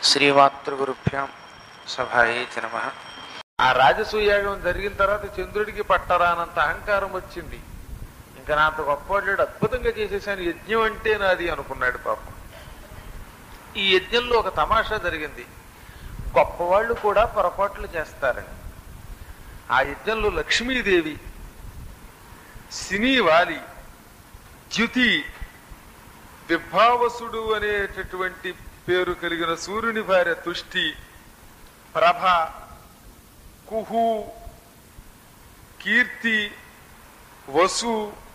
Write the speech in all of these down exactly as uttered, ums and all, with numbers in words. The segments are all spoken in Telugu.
శ్రీమాతృగురుభ్యాం సభాయే నమ. ఆ రాజసూయాగం జరిగిన తర్వాత చంద్రుడికి పట్టరానంత అహంకారం వచ్చింది. ఇంకా నాతో గొప్పవాడు అద్భుతంగా చేసేసాను, యజ్ఞం అంటే నాది అనుకున్నాడు పాపం. ఈ యజ్ఞంలో ఒక తమాషా జరిగింది. గొప్పవాళ్ళు కూడా పొరపాట్లు చేస్తారని. ఆ యజ్ఞంలో లక్ష్మీదేవి, సినీవాలి, ద్యుతి, విభావసుడు అనేటటువంటి పేరు కలిగిన సూర్యుని భార్య తుష్టి, ప్రభ, కుహు, కీర్తి, వసు,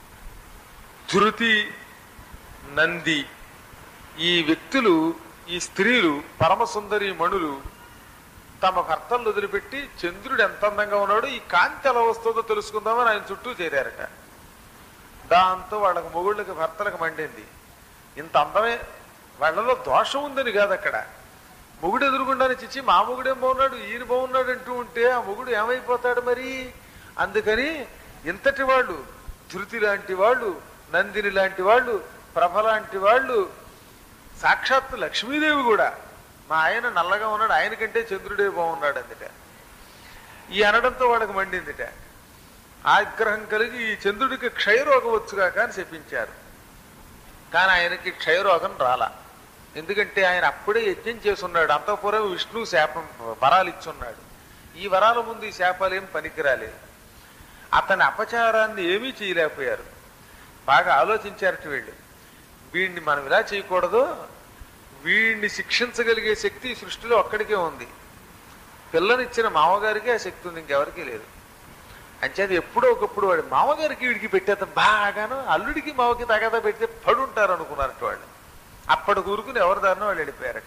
ధృతి, నంది, ఈ వ్యక్తులు, ఈ స్త్రీలు, పరమసుందరి మణులు తమ భర్తలను వదిలిపెట్టి చంద్రుడు ఎంత అందంగా ఉన్నాడో ఈ కాంతి ఎలా వస్తుందో తెలుసుకుందామని ఆయన చుట్టూ చేరారట. దాంతో వాళ్ళకి మొగుళ్ళకి భర్తలకు మండింది. ఇంత అందమే, వాళ్ళలో దోషం ఉందని కాదు, అక్కడ మొగుడు ఎదురుగుండానే చిచ్చి మా మొగుడేం బాగున్నాడు, ఈయన బాగున్నాడు అంటూ ఉంటే ఆ మొగుడు ఏమైపోతాడు మరి. అందుకని ఇంతటి వాళ్ళు, ధృతి లాంటి వాళ్ళు, నందిని లాంటి వాళ్ళు, ప్రభ లాంటి వాళ్ళు, సాక్షాత్తు లక్ష్మీదేవి కూడా మా ఆయన నల్లగా ఉన్నాడు, ఆయన కంటే చంద్రుడే బాగున్నాడు అందుట. ఈ అనడంతో వాళ్ళకి మండిందిట. ఆగ్రహం కలిగి ఈ చంద్రుడికి క్షయరోగం వచ్చుగా కానీ చెప్పించారు. కానీ ఆయనకి క్షయరోగం రాలా. ఎందుకంటే ఆయన అప్పుడే యజ్ఞం చేసున్నాడు. అంతఃపురం విష్ణు శాపం వరాలు ఇచ్చున్నాడు. ఈ వరాల ముందు ఈ శాపాలు ఏం పనికిరాలేదు. అతని అపచారాన్ని ఏమీ చేయలేకపోయారు. బాగా ఆలోచించారట వీళ్ళు. వీడిని మనం ఇలా చేయకూడదు, వీడిని శిక్షించగలిగే శక్తి ఈ సృష్టిలో ఒక్కడికే ఉంది. పిల్లనిచ్చిన మామగారికి ఆ శక్తి ఉంది, ఇంకెవరికీ లేదు. అంచేది ఎప్పుడో ఒకప్పుడు వాడు మామగారికి వీడికి పెట్టేత బాగాను, అల్లుడికి మామకి తగదా పెడితే పడుంటారు అనుకున్నారట వాళ్ళు. అప్పటి కూరుకుని ఎవరి దారినో వాళ్ళు వెళ్ళిపోయారట.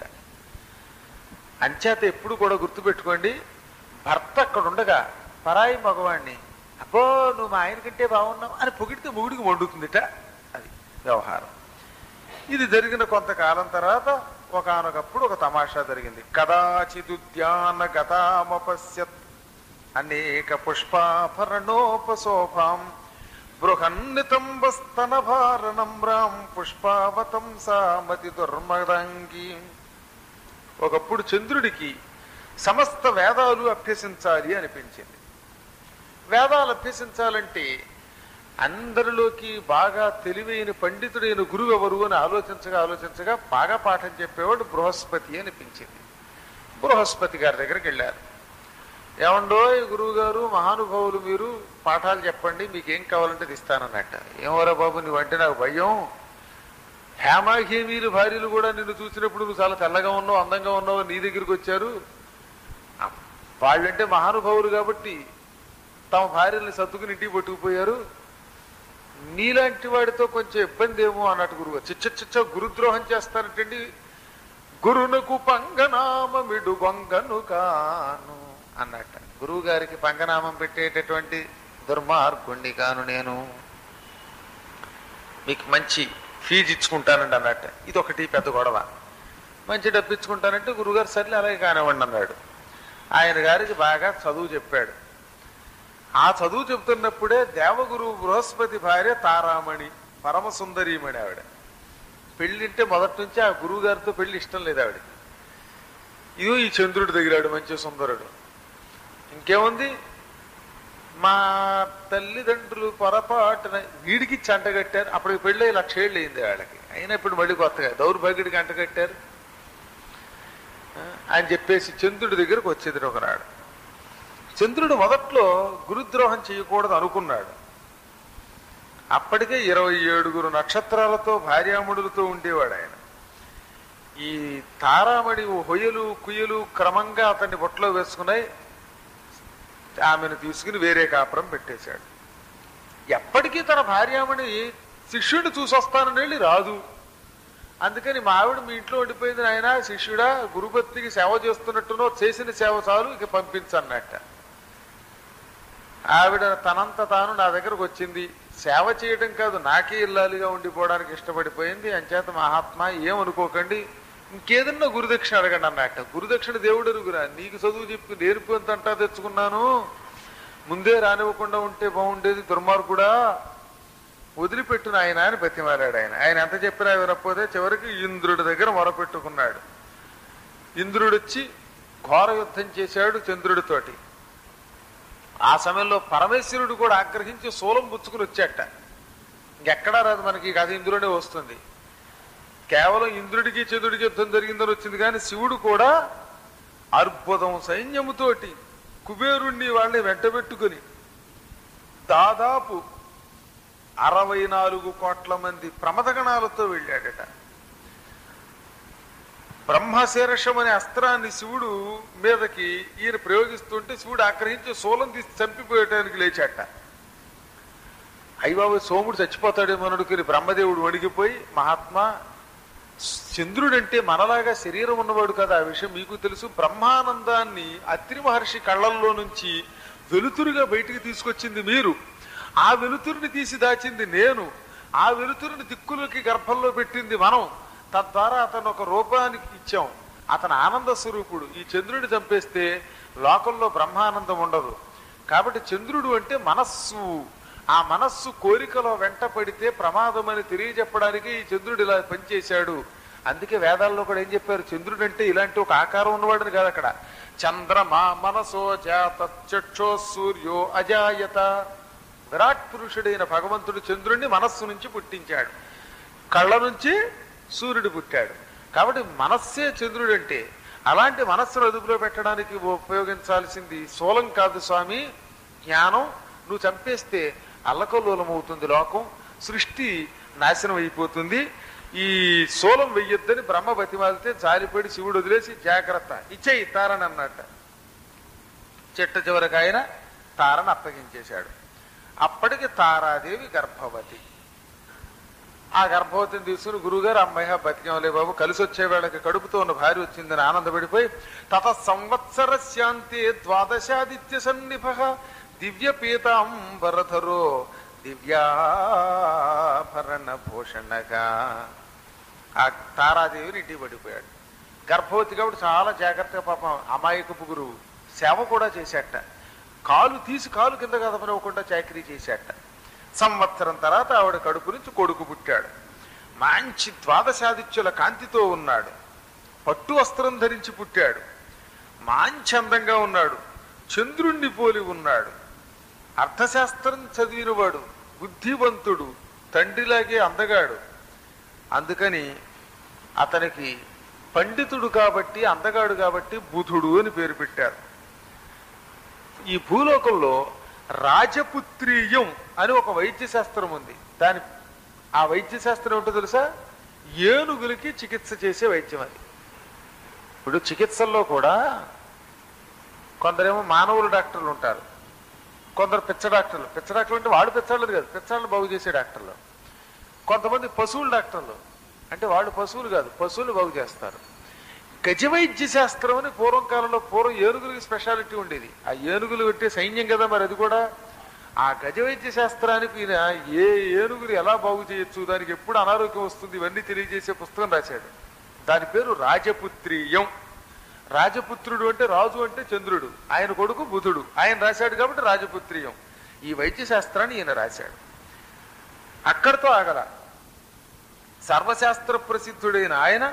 అంచేత ఎప్పుడు కూడా గుర్తుపెట్టుకోండి, భర్త అక్కడ ఉండగా పరాయి మగవాణ్ణి అబ్బో నువ్వు మా ఆయన కంటే బాగున్నావు అని పొగిడితే మొగుడికి వండుతుందిట. అది వ్యవహారం. ఇది జరిగిన కొంతకాలం తర్వాత ఒకానొకప్పుడు ఒక తమాషా జరిగింది. కదాచిదుద్యాన గతామపశ్యత్ అనేక పుష్పాభరణోపశోభాం బృహన్నితంబస్తన భారణమ్రాం పుష్పావతం సామతి దుర్మదంగి. ఒకప్పుడు చంద్రుడికి సమస్త వేదాలు అభ్యసించాలి అనిపించింది. వేదాలు అభ్యసించాలంటే అందరిలోకి బాగా తెలివైన పండితుడైన గురువు ఎవరు అని ఆలోచించగా ఆలోచించగా బాగా పాఠం చెప్పేవాడు బృహస్పతి అనిపించింది. బృహస్పతి గారి దగ్గరికి వెళ్ళారు. ఏమండో గురువు గారు, మహానుభావులు మీరు, పాఠాలు చెప్పండి, మీకేం కావాలంటే ఇస్తానన్నట్ట. ఏమోరా బాబు నువ్వంటే నాకు భయం, హేమాహేమీలు భార్యలు కూడా నిన్ను చూసినప్పుడు నువ్వు చాలా తెల్లగా ఉన్నావు, అందంగా ఉన్నావు, నీ దగ్గరికి వచ్చారు. వాళ్ళంటే మహానుభావులు కాబట్టి తమ భార్యల్ని సర్దుకుని ఇంటికి పట్టుకుపోయారు. నీలాంటి వాడితో కొంచెం ఇబ్బంది ఏమో అన్నట్టు గురువు. చిచ్చ చిచ్చ గురుద్రోహం చేస్తానంటండి. గురునకు పంగనామమిడు గొంగను కాను అన్నట్ట. గురువు గారికి పంగనామం పెట్టేటటువంటి దుర్మార్గుణ్ణి కాను నేను, మీకు మంచి ఫీజు ఇచ్చుకుంటానండి అన్నట్ట. ఇది ఒకటి పెద్ద గొడవ. మంచి డబ్బు ఇచ్చుకుంటానంటే గురువుగారు సర్లే అలాగే కానివ్వండి అన్నాడు. ఆయన గారికి బాగా చదువు చెప్పాడు. ఆ చదువు చెబుతున్నప్పుడే దేవగురు బృహస్పతి భార్య తారామణి, పరమసుందరీమణి ఆవిడ. పెళ్ళింటే మొదటి నుంచి ఆ గురువు గారితో పెళ్లి ఇష్టం లేదు ఆవిడకి. ఇదో ఈ చంద్రుడు దగ్గరాడు మంచి సుందరుడు. ఇంకేముంది, మా తల్లిదండ్రులు పొరపాటున వీడికి అంటగట్టారు. అప్పటికి పెళ్ళి లక్షేళ్ళు అయింది వాళ్ళకి. అయినా ఇప్పుడు మళ్ళీ కొత్తగా దౌర్భాగ్యుడికి అంటగట్టారు అని చెప్పేసి చంద్రుడి దగ్గరకు వచ్చేది ఒకనాడు. చంద్రుడు మొదట్లో గురుద్రోహం చేయకూడదు అనుకున్నాడు. అప్పటికే ఇరవై ఏడుగురు నక్షత్రాలతో భార్యాముడులతో ఉండేవాడు ఆయన. ఈ తారామణి హొయ్యలు కుయ్యలు క్రమంగా అతన్ని బొట్లో వేసుకున్నాయి. ఆమెను తీసుకుని వేరే కాపురం పెట్టేశాడు. ఎప్పటికీ తన భార్యామణి శిష్యుడిని చూసొస్తానని వెళ్ళి రాదు. అందుకని మా ఆవిడ మీ ఇంట్లో ఉండిపోయింది నాయన, శిష్యుడా గురుభక్తికి సేవ చేస్తున్నట్టునో చేసిన సేవ చాలు ఇక పంపించన్నట్ట. ఆవిడ తనంత తాను నా దగ్గరకు వచ్చింది. సేవ చేయడం కాదు, నాకే ఇల్లాలిగా ఉండిపోవడానికి ఇష్టపడిపోయింది. అంచేత మహాత్మా ఏమనుకోకండి, ఇంకేదన్నా గురుదక్షిణ అడగండి అన్నట్ట. గురుదక్షిణ దేవుడు ఎరుగురా, నీకు చదువు చెప్పి నేర్పుంతంటా తెచ్చుకున్నాను, ముందే రానివ్వకుండా ఉంటే బాగుండేది దుర్మార్గుడా, వదిలిపెట్టును ఆయన అని బతిమాలాడు ఆయన. ఆయన ఎంత చెప్పినా వినకపోతే చివరికి ఇంద్రుడి దగ్గర మొరపెట్టుకున్నాడు. ఇంద్రుడొచ్చి ఘోర యుద్ధం చేశాడు చంద్రుడితోటి. ఆ సమయంలో పరమేశ్వరుడు కూడా ఆగ్రహించి శూలం పుచ్చుకుని వచ్చాట. ఇంకెక్కడా రాదు మనకి కథ, ఇంద్రుడే వస్తుంది. కేవలం ఇంద్రుడికి చంద్రుడికి యుద్ధం జరిగిందని వచ్చింది, కానీ శివుడు కూడా అర్బుదం సైన్యముతోటి కుబేరుణ్ణి వాళ్ళని వెంటబెట్టుకుని దాదాపు అరవై నాలుగు కోట్ల మంది ప్రమదగణాలతో వెళ్ళాడట. బ్రహ్మశీర్షం అనే అస్త్రాన్ని శివుడు మీదకి ఈయన ప్రయోగిస్తుంటే శివుడు ఆగ్రహించి శూలం తీసి చంపిపోయటానికి లేచాట. అయ్యబాబు సోముడు చచ్చిపోతాడేమో అనుకుని బ్రహ్మదేవుడు వణిగిపోయి, మహాత్మా చంద్రుడంటే మనలాగా శరీరం ఉన్నవాడు కదా, ఆ విషయం మీకు తెలుసు. బ్రహ్మానందాన్ని అత్రి మహర్షి కళ్ళల్లో నుంచి వెలుతురుగా బయటికి తీసుకొచ్చింది మీరు, ఆ వెలుతురుని తీసి దాచింది నేను, ఆ వెలుతురుని దిక్కులకి గర్భంలో పెట్టింది మనం. తద్వారా అతను ఒక రూపానికి ఇచ్చాం, అతను ఆనంద స్వరూపుడు. ఈ చంద్రుడిని చంపేస్తే లోకంలో బ్రహ్మానందం ఉండదు. కాబట్టి చంద్రుడు అంటే మనస్సు, ఆ మనస్సు కోరికలో వెంట పడితే ప్రమాదం అని తెలియజెప్పడానికి ఈ చంద్రుడు ఇలా పనిచేశాడు. అందుకే వేదాల్లో కూడా ఏం చెప్పారు, చంద్రుడు అంటే ఇలాంటి ఒక ఆకారం ఉన్నవాడని కాదు. అక్కడ చంద్రమా మనసో జాత చక్షో సూర్యో అజాయత. విరాట్ పురుషుడైన భగవంతుడు చంద్రుడిని మనస్సు నుంచి పుట్టించాడు, కళ్ళ నుంచి సూర్యుడు పుట్టాడు. కాబట్టి మనస్సే చంద్రుడు అంటే. అలాంటి మనస్సును అదుపులో పెట్టడానికి ఉపయోగించాల్సింది శూలం కాదు స్వామి, జ్ఞానం. నువ్వు చంపేస్తే అల్లకల్లోలం అవుతుంది లోకం, సృష్టి నాశనం అయిపోతుంది. ఈ శూలం వెయ్యొద్దని బ్రహ్మ బతిమాలితే జారిపడి శివుడు వదిలేసి జాగ్రత్త ఇచ్చేయి తారని అన్నట్ట. చెట్ట చివరికి ఆయన తారను అప్పగించేశాడు. అప్పటికి తారాదేవి గర్భవతి. ఆ గర్భవతిని తీసుకుని గురువుగారు, అమ్మాయి బతికేమలే బాబు, కలిసి వచ్చే వేళకి కడుపుతో ఉన్న భార్య వచ్చిందని ఆనందపడిపోయి, తత సంవత్సర శాంతి ద్వాదశాదిత్య సన్నిభ దివ్య పీతాంబరధరో దివ్యాభరణ భూషణగా ఆ తారాదేవిని ఇంటికి పడిపోయాడు. గర్భవతి కాబట్టి చాలా జాగ్రత్తగా పాపం అమాయకపు గురువు సేవ కూడా చేశాట. కాలు తీసి కాలు కింద కదపనివ్వకుండా చాకరీ చేశాట. సంవత్సరం తర్వాత ఆవిడ కడుపు నుంచి కొడుకు పుట్టాడు. మంచి ద్వాదశాదిత్యుల కాంతితో ఉన్నాడు, పట్టు వస్త్రం ధరించి పుట్టాడు, మంచి అందంగా ఉన్నాడు, చంద్రుణ్ణి పోలి ఉన్నాడు, అర్థశాస్త్రం చదివినవాడు, బుద్ధివంతుడు, తండ్రిలాగే అందగాడు. అందుకని అతనికి పండితుడు కాబట్టి, అందగాడు కాబట్టి బుధుడు అని పేరు పెట్టారు. ఈ భూలోకంలో రాజపుత్రీయం అని ఒక వైద్య శాస్త్రం ఉంది. దాని ఆ వైద్య శాస్త్రం ఏంటో తెలుసా? ఏనుగులకి చికిత్స చేసే వైద్యం అది. ఇప్పుడు చికిత్సల్లో కూడా కొందరేమో మానవులు డాక్టర్లు ఉంటారు, కొందరు పిచ్చ డాక్టర్లు. పిచ్చ డాక్టర్లు అంటే వాడు పిచ్చాళ్ళు కాదు, పిచ్చాళ్ళని బాగు చేసే డాక్టర్లు. కొంతమంది పశువుల డాక్టర్లు, అంటే వాళ్ళు పశువులు కాదు, పశువులు బాగు చేస్తారు. గజవైద్య శాస్త్రం అని పూర్వం కాలంలో, పూర్వం ఏనుగులకి స్పెషాలిటీ ఉండేది. ఆ ఏనుగులు పెట్టే సైన్యం కదా మరి అది కూడా. ఆ గజవైద్య శాస్త్రానికి ఈయన ఏ ఏనుగులు ఎలా బాగు చేయొచ్చు, దానికి ఎప్పుడు అనారోగ్యం వస్తుంది, ఇవన్నీ తెలియజేసే పుస్తకం రాశాడు. దాని పేరు రాజపుత్రీయం. రాజపుత్రుడు అంటే రాజు అంటే చంద్రుడు, ఆయన కొడుకు బుధుడు, ఆయన రాశాడు కాబట్టి రాజపుత్రీయం. ఈ వైద్య శాస్త్రాన్ని ఈయన రాశాడు. అక్కడితో ఆగల. సర్వశాస్త్ర ప్రసిద్ధుడైన ఆయన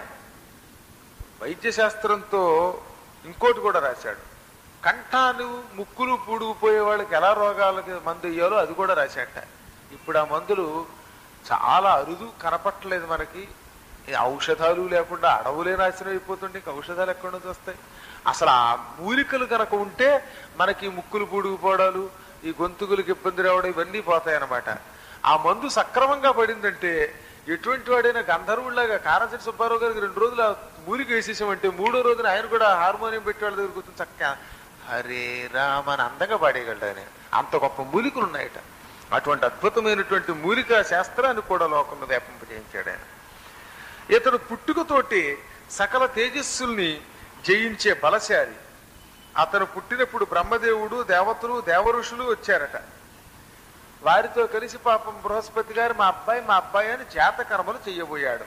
వైద్య శాస్త్రంతో ఇంకోటి కూడా రాశాడు. కంఠాలు ముక్కులు పూడుకుపోయే వాళ్ళకి ఎలా రోగాలకి మందు ఇయ్యాలో అది కూడా రాశాట. ఇప్పుడు ఆ మందులు చాలా అరుదు, కనపట్టలేదు మనకి. ఔషధాలు లేకుండా అడవులే నాశనం అయిపోతుంటే ఇంక ఔషధాలు ఎక్కడి నుంచి వస్తాయి? అసలు ఆ మూలికలు కనుక ఉంటే మనకి ముక్కులు పూడుకుపోవడాలు, ఈ గొంతుకులకు ఇబ్బంది రావడం ఇవన్నీ పోతాయన్నమాట. ఆ మందు సక్రమంగా పడిందంటే ఎటువంటి వాడైనా గంధర్వుడిలాగా కారచెట్టు సుబ్బారావు గారికి రెండు రోజులు మూలిక వేసేసామంటే మూడో రోజున ఆయన కూడా హార్మోనియం పెట్టి వాళ్ళ దగ్గర కూర్చొని చక్క హరే రామ అని అందంగా పాడేయగలడు ఆయన. అంత గొప్ప మూలికలు ఉన్నాయట. అటువంటి అద్భుతమైనటువంటి మూలికా శాస్త్రాన్ని కూడా లోకంలో వ్యాపింపజేయించాడు ఆయన. ఇతడు పుట్టుకతోటి సకల తేజస్సుల్ని జయించే బలశాలి. అతను పుట్టినప్పుడు బ్రహ్మదేవుడు, దేవతలు, దేవఋషులు వచ్చారట. వారితో కలిసి పాపం బృహస్పతి గారు మా అబ్బాయి మా అబ్బాయి అని జాతకర్మలు చెయ్యబోయాడు.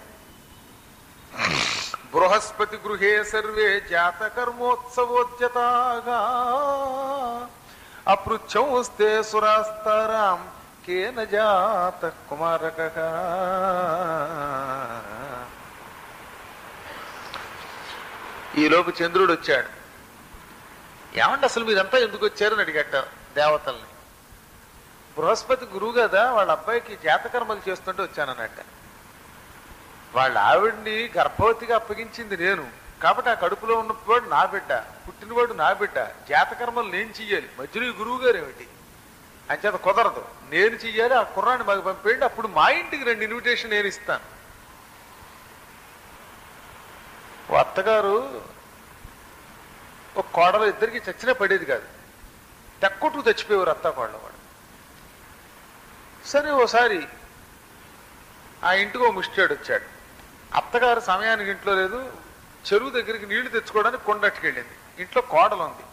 బృహస్పతి గృహే సర్వే జాతకర్మోత్సవోద్యతాగా అపృచ్ఛంస్తే సురాస్తారాం కేన జాత కుమారకః. ఈలోపు చంద్రుడు వచ్చాడు. ఏమంటే అసలు మీరంతా ఎందుకు వచ్చారని అడిగట దేవతల్ని. బృహస్పతి గురువు కదా, వాళ్ళ అబ్బాయికి జాతకర్మలు చేస్తుంటే వచ్చానన్నట్ట. వాళ్ళ ఆవిడ్ని గర్భవతిగా అప్పగించింది నేను కాబట్టి ఆ కడుపులో ఉన్నవాడు నా బిడ్డ, పుట్టినవాడు నా బిడ్డ, జాతకర్మలు నేను చెయ్యాలి. మధ్యలో ఈ గురువు గారు ఏమిటి అంచేత కుదరదు, నేను చెయ్యాలి. ఆ కుర్రాన్ని మాకు పంపేయండి, అప్పుడు మా ఇంటికి రెండు ఇన్విటేషన్ నేను ఇస్తాను. ఓ అత్తగారు ఒక కోడలు ఇద్దరికి చచ్చినా పడేది కాదు, తెక్కొట్టు చచ్చిపోయేవారు అత్త కోడలు వాడు. సరే ఓసారి ఆ ఇంటికి ఓ ముష్టాడు వచ్చాడు. అత్తగారు సమయానికి ఇంట్లో లేదు, చెరువు దగ్గరికి నీళ్లు తెచ్చుకోవడానికి కొండట్టుకెళ్ళింది. ఇంట్లో కోడలు ఉంది.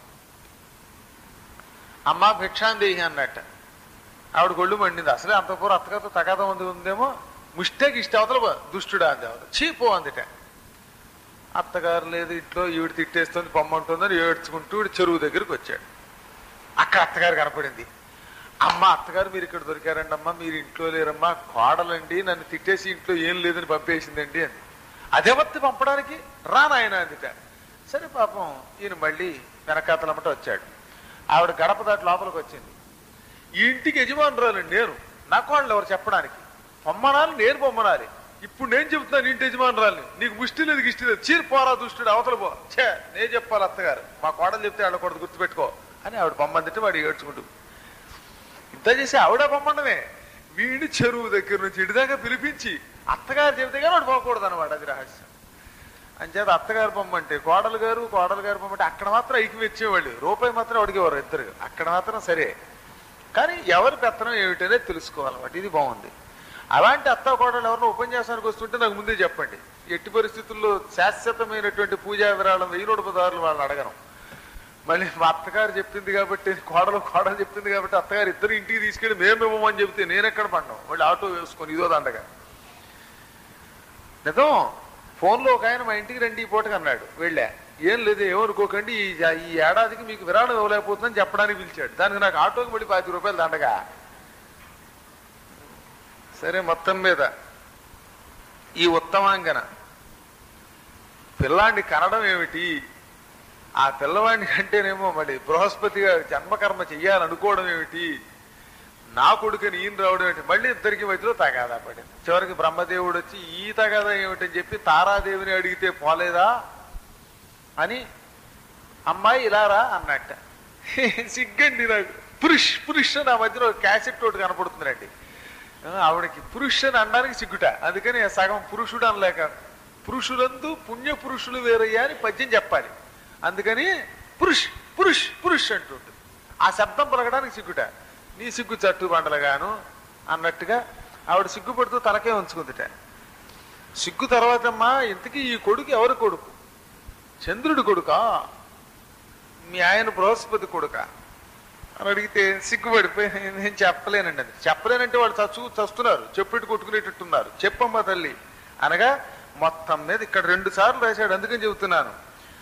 అమ్మ భిక్షాందేహి అన్నట్ట. ఆవిడ గొళ్ళు మండింది. అసలే అంతపూర్వం అత్తగారితో తగాదం ఉంది ఉందేమో, ముష్టాకి ఇష్ట అవతల దుష్టుడా అంది. అవతల చీపో అందుట. అత్తగారు లేదు ఇంట్లో, ఈవిడ తిట్టేస్తుంది పొమ్మంటుందని ఏడ్చుకుంటూ చెరువు దగ్గరికి వచ్చాడు. అక్కడ అత్తగారు కనపడింది. అమ్మ అత్తగారు మీరు ఇక్కడ దొరికారండి అమ్మా, మీరు ఇంట్లో లేరమ్మా, కోడలండి నన్ను తిట్టేసి ఇంట్లో ఏం లేదని పంపేసిందండి అని. అదేవత్తి పంపడానికి రా నాయన అందుట. సరే పాపం ఈయన మళ్ళీ వెనకాతలమ్మట వచ్చాడు. ఆవిడ గడప దాటి లోపలికి వచ్చింది. ఈ ఇంటికి యజమానురాలండి నేను, నా కోడలు ఎవరు చెప్పడానికి, పొమ్మనాలి నేను పొమ్మనాలి. ఇప్పుడు నేను చెబుతున్నాను ఇంటి యజమానురాలని, నీకు ముష్టి లేదు గిష్టి లేదు, చీరు పోరా దుష్టుడు అవతల పో. చే నేను చెప్పాలి అత్తగారు, మా కోడలు చెప్తే ఆడకూడదు గుర్తుపెట్టుకో అని ఆవిడ పొమ్మందితే వాడు ఏడ్చుకుంటూ. ఇంత చేసి ఆవిడ పొమ్మండమే, వీడిని చెరువు దగ్గర నుంచి ఇంటి దాకా పిలిపించి అత్తగారు చెబితే కానీ వాడు పోకూడదు అనమాట. అది రహస్యం. అంచేత అత్తగారు పొమ్మంటే కోడలు గారు, కోడలు గారు పొమ్మంటే అక్కడ మాత్రం ఐక్యం ఇచ్చేవాళ్ళు, రూపాయి మాత్రం అడిగేవారు ఇద్దరు. అక్కడ మాత్రం సరే, కానీ ఎవరి పెత్తనం ఏమిటనే తెలుసుకోవాలన్నమాట. ఇది బాగుంది. అలాంటి అత్త కోడలు ఎవరినో ఉపన్యాసానికి వస్తుంటే నాకు ముందే చెప్పండి. ఎట్టి పరిస్థితుల్లో శాశ్వతమైనటువంటి పూజా విరాళం వెయ్యి నూట పదారులు వాళ్ళని అడగను. మళ్ళీ మా అత్తగారు చెప్పింది కాబట్టి, కోడలు కోడలు చెప్పింది కాబట్టి అత్తగారు ఇద్దరు ఇంటికి తీసుకెళ్ళి మేము ఇవ్వమని చెప్తే నేను ఎక్కడ పడ్డాం, వాళ్ళు ఆటో వేసుకొని ఇదో దండగా. నిజం, ఫోన్లో ఒక ఆయన మా ఇంటికి రండి ఈ పూటకు అన్నాడు. వెళ్ళా, ఏం లేదు ఏమనుకోకండి ఈ ఈ ఏడాదికి మీకు విరాళం ఇవ్వలేకపోతుందని చెప్పడానికి పిలిచాడు. దానికి నాకు ఆటోకి మళ్ళీ పాతిక రూపాయలు దండగా. సరే మొత్తం మీద ఈ ఉత్తమాంగన పిల్లాన్ని కనడం ఏమిటి, ఆ పిల్లవాడిని కంటేనేమో మళ్ళీ బృహస్పతిగా జన్మకర్మ చెయ్యాలనుకోవడం ఏమిటి, నా కొడుకుని ఈయన రావడం ఏమిటి, మళ్ళీ ఇద్దరికి మధ్యలో తగాదా పడింది. చివరికి బ్రహ్మదేవుడు వచ్చి ఈ తగాదా ఏమిటని చెప్పి తారాదేవిని అడిగితే పోలేదా అని అమ్మాయి ఇలారా అన్నట్ట. సిగ్గండి నాకు, పురుష్ పురుష్ నా మధ్యలో క్యాసెట్ ఒకటి కనపడుతుందండి. ఆవిడకి పురుష్ అని అనడానికి సిగ్గుట, అందుకని సగం పురుషుడు అనలేక పురుషులందు పుణ్య పురుషులు వేరయ్యా అని పద్యం చెప్పాలి. అందుకని పురుష్ పురుష్ పురుష్ అంటుంటుంది. ఆ శబ్దం పలకడానికి సిగ్గుట. నీ సిగ్గు చట్టు బండలుగాను అన్నట్టుగా ఆవిడ సిగ్గుపడుతూ తలకే ఉంచుకుందిట. సిగ్గు తర్వాతమ్మా ఇంతకీ ఈ కొడుకు ఎవరి కొడుకు, చంద్రుడి కొడుకా మీ ఆయన బృహస్పతి కొడుకా అని అడిగితే సిగ్గుపడిపోయి నేను చెప్పలేనండి. అది చెప్పలేనంటే వాళ్ళు చచ్చు చస్తున్నారు, చెప్పెట్టు కొట్టుకునేటట్టున్నారు. చెప్పమ్మా తల్లి అనగా మొత్తం మీద ఇక్కడ రెండు సార్లు రాశాడు. అందుకని చెబుతున్నాను.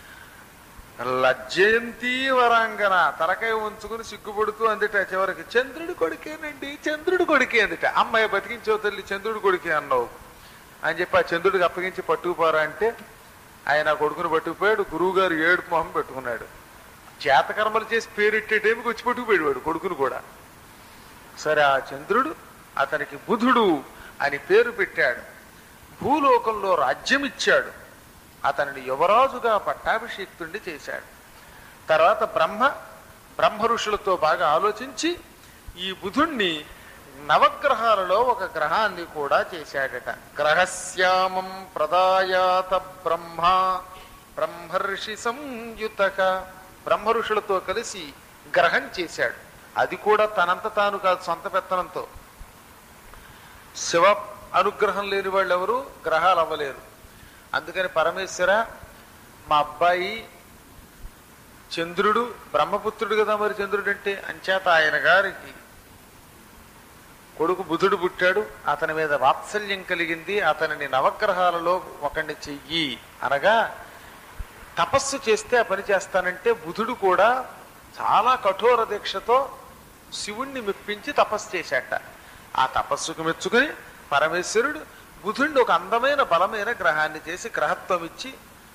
లజ్జయంతి వరాంగన తలకాయ ఉంచుకుని సిగ్గుపడుతూ అందుట. చివరికి చంద్రుడి కొడుకేనండి, చంద్రుడి కొడుకే అందుట. అమ్మాయి బతికించో తల్లి, చంద్రుడి కొడుకే అన్నావు అని చెప్పి ఆ చంద్రుడికి అప్పగించి పట్టుకుపోరా అంటే ఆయన కొడుకుని పట్టుకుపోయాడు. గురువు గారు ఏడుపు మొహం పెట్టుకున్నాడు. చేతకర్మలు చేసి పేరెట్టే టైంకి వచ్చి పట్టుకుపోయాడు వాడు కొడుకును కూడా. సరే ఆ చంద్రుడు అతనికి బుధుడు అని పేరు పెట్టాడు. భూలోకంలో రాజ్యం ఇచ్చాడు. అతనిని యువరాజుగా పట్టాభిషేక్తుడిని చేశాడు. తర్వాత బ్రహ్మ బ్రహ్మ ఋషులతో బాగా ఆలోచించి ఈ బుధుణ్ణి నవగ్రహాలలో ఒక గ్రహాన్ని కూడా చేశాడట. గ్రహశ్యామం ప్రదాయాత బ్రహ్మ బ్రహ్మర్షి సంయుతక. బ్రహ్మ ఋషులతో కలిసి గ్రహం చేశాడు. అది కూడా తనంత తాను కాదు, సొంత పెత్తనంతో. శివ అనుగ్రహం లేని వాళ్ళు ఎవరు గ్రహాలు అవ్వలేరు. అందుకని పరమేశ్వర మా అబ్బాయి చంద్రుడు బ్రహ్మపుత్రుడు కదా, మరి చంద్రుడు అంటే అంచేత ఆయన గారికి కొడుకు బుధుడు పుట్టాడు. అతని మీద వాత్సల్యం కలిగింది. అతనిని నవగ్రహాలలో ఒకడిని చెయ్యి అనగా తపస్సు చేస్తే ఆ పని చేస్తానంటే బుధుడు కూడా చాలా కఠోర దీక్షతో శివుణ్ణి మెప్పించి తపస్సు చేశాట. ఆ తపస్సుకు మెచ్చుకుని పరమేశ్వరుడు బుధుడిని ఒక అందమైన బలమైన గ్రహాన్ని చేసి గ్రహత్వం ఇచ్చి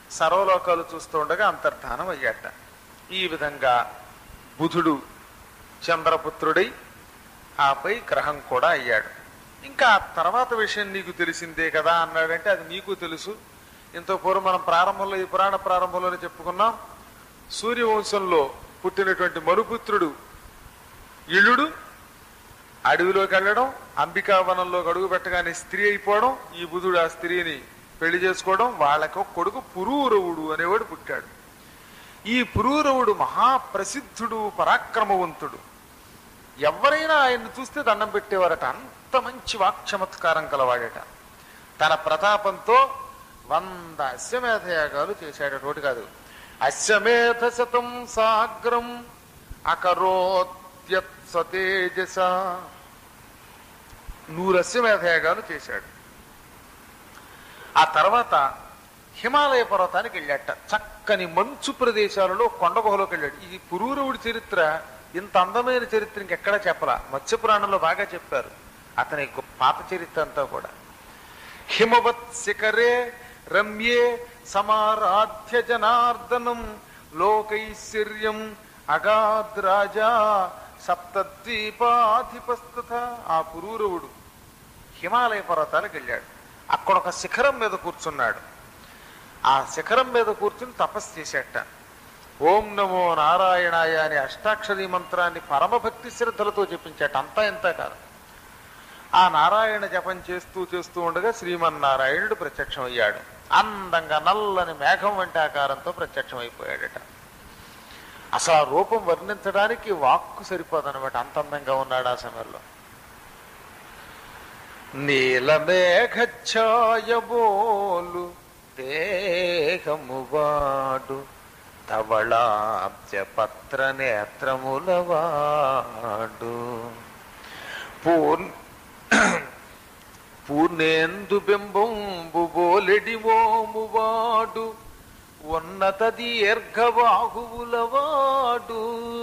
సర్వలోకాలు చూస్తూ ఉండగా అంతర్ధానం అయ్యాట. ఈ విధంగా బుధుడు చంద్రపుత్రుడై ఆపై గ్రహం కూడా అయ్యాడు. ఇంకా తర్వాత విషయం నీకు తెలిసిందే కదా అన్నాడంటే అది నీకు తెలుసు. ఇంత పూర్వం మనం ప్రారంభంలో ఈ పురాణ ప్రారంభంలోనే చెప్పుకున్నాం. సూర్యవంశంలో పుట్టినటువంటి మనుపుత్రుడు ఇళుడు అడవిలోకి వెళ్ళడం, అంబికావనంలో అడుగు పెట్టగానే స్త్రీ అయిపోవడం, ఈ బుధుడు ఆ స్త్రీని పెళ్లి చేసుకోవడం, వాళ్ళకు కొడుకు పురూరవుడు అనేవాడు పుట్టాడు. ఈ పురూరవుడు మహాప్రసిద్ధుడు, పరాక్రమవంతుడు. ఎవరైనా ఆయన్ని చూస్తే దండం పెట్టేవారట. అంత మంచి వాక్చమత్కారం కలవాడట. తన ప్రతాపంతో వంద అశ్వమేధయాగాలు చేశాడు. ఒకటి కాదు, అశ్వమేధ శతం సాగ్రం అకరోత్యత్ సతేజస. నూరు అశ్వమేధయాగాలు చేశాడు. ఆ తర్వాత హిమాలయ పర్వతానికి వెళ్ళాట. చక్కని మంచు ప్రదేశాలలో కొండ గుహలోకి వెళ్ళాడు. ఈ పురూరవుడి చరిత్ర ఇంత అందమైన చరిత్ర ఇంకెక్కడా చెప్పలా. మత్స్యపురాణంలో బాగా చెప్పారు అతని పాత చరిత్ర అంతా కూడా. హిమవత్ శిఖరే రమ్యే సమారాధ్య జనార్దనం లోకైశ్వర్యం అగాద్ రాజా సప్తద్వీపాధిపస్తథ. ఆ పురూరవుడు హిమాలయ పర్వతాలకు వెళ్ళాడు. అక్కడ ఒక శిఖరం మీద కూర్చున్నాడు. ఆ శిఖరం మీద కూర్చుని తపస్సు చేసేట. ఓం నమో నారాయణాయ అనే అష్టాక్షరీ మంత్రాన్ని పరమభక్తి శ్రద్ధలతో చెప్పించాట. అంతా ఎంత కాదు. ఆ నారాయణ జపం చేస్తూ చేస్తూ ఉండగా శ్రీమన్నారాయణుడు ప్రత్యక్షం అయ్యాడు. అందంగా నల్లని మేఘం వంటి ఆకారంతో ప్రత్యక్షం అయిపోయాడట. అసలు ఆ రూపం వర్ణించడానికి వాక్కు సరిపోదన్నమాట, అంత అందంగా ఉన్నాడు ఆ సమయంలో. నీలమేఘఛాయబోలు దేహమువాడు ధవళాబ్జ పత్ర నేత్రములవాడు పూర్ణ పూర్ణేందు బింబంబు బోలెడి మోమువాడు ఉన్నత దీర్ఘబాహువులవాడు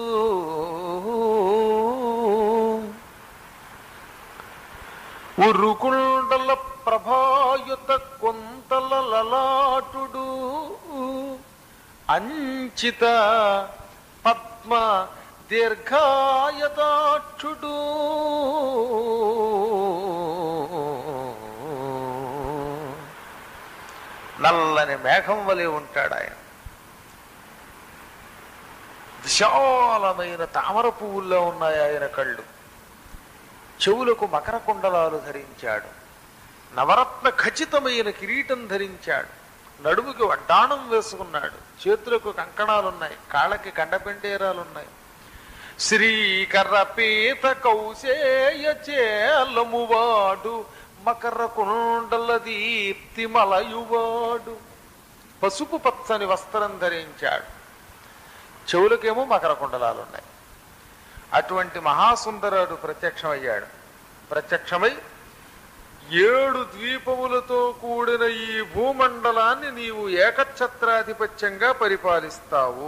ఉరుకుండల ప్రభాయుత కొంతల లలాటుడు అంచిత పద్మ దీర్ఘాయతాక్షుడు నల్లని మేఘం వలె ఉంటాడు ఆయన. విశాలమైన తామర పువ్వుల్లో ఉన్నాయి ఆయన కళ్ళు. చెవులకు మకర కుండలాలు ధరించాడు. నవరత్న ఖచ్చితమైన కిరీటం ధరించాడు. నడుముకి వడ్డాణం వేసుకున్నాడు. చేతులకు కంకణాలున్నాయి. కాళ్ళకి కండపెండేరాలున్నాయి. శ్రీకర పీత కౌశేయ చేలమువాడు మకర కుండల దీప్తి మలయువాడు. పసుపు పచ్చని వస్త్రం ధరించాడు. చెవులకేమో మకర కుండలాలున్నాయి. అటువంటి మహాసుందరుడు ప్రత్యక్షమయ్యాడు. ప్రత్యక్షమై ఏడు ద్వీపములతో కూడిన ఈ భూమండలాన్ని నీవు ఏకఛత్రాధిపత్యంగా పరిపాలిస్తావు.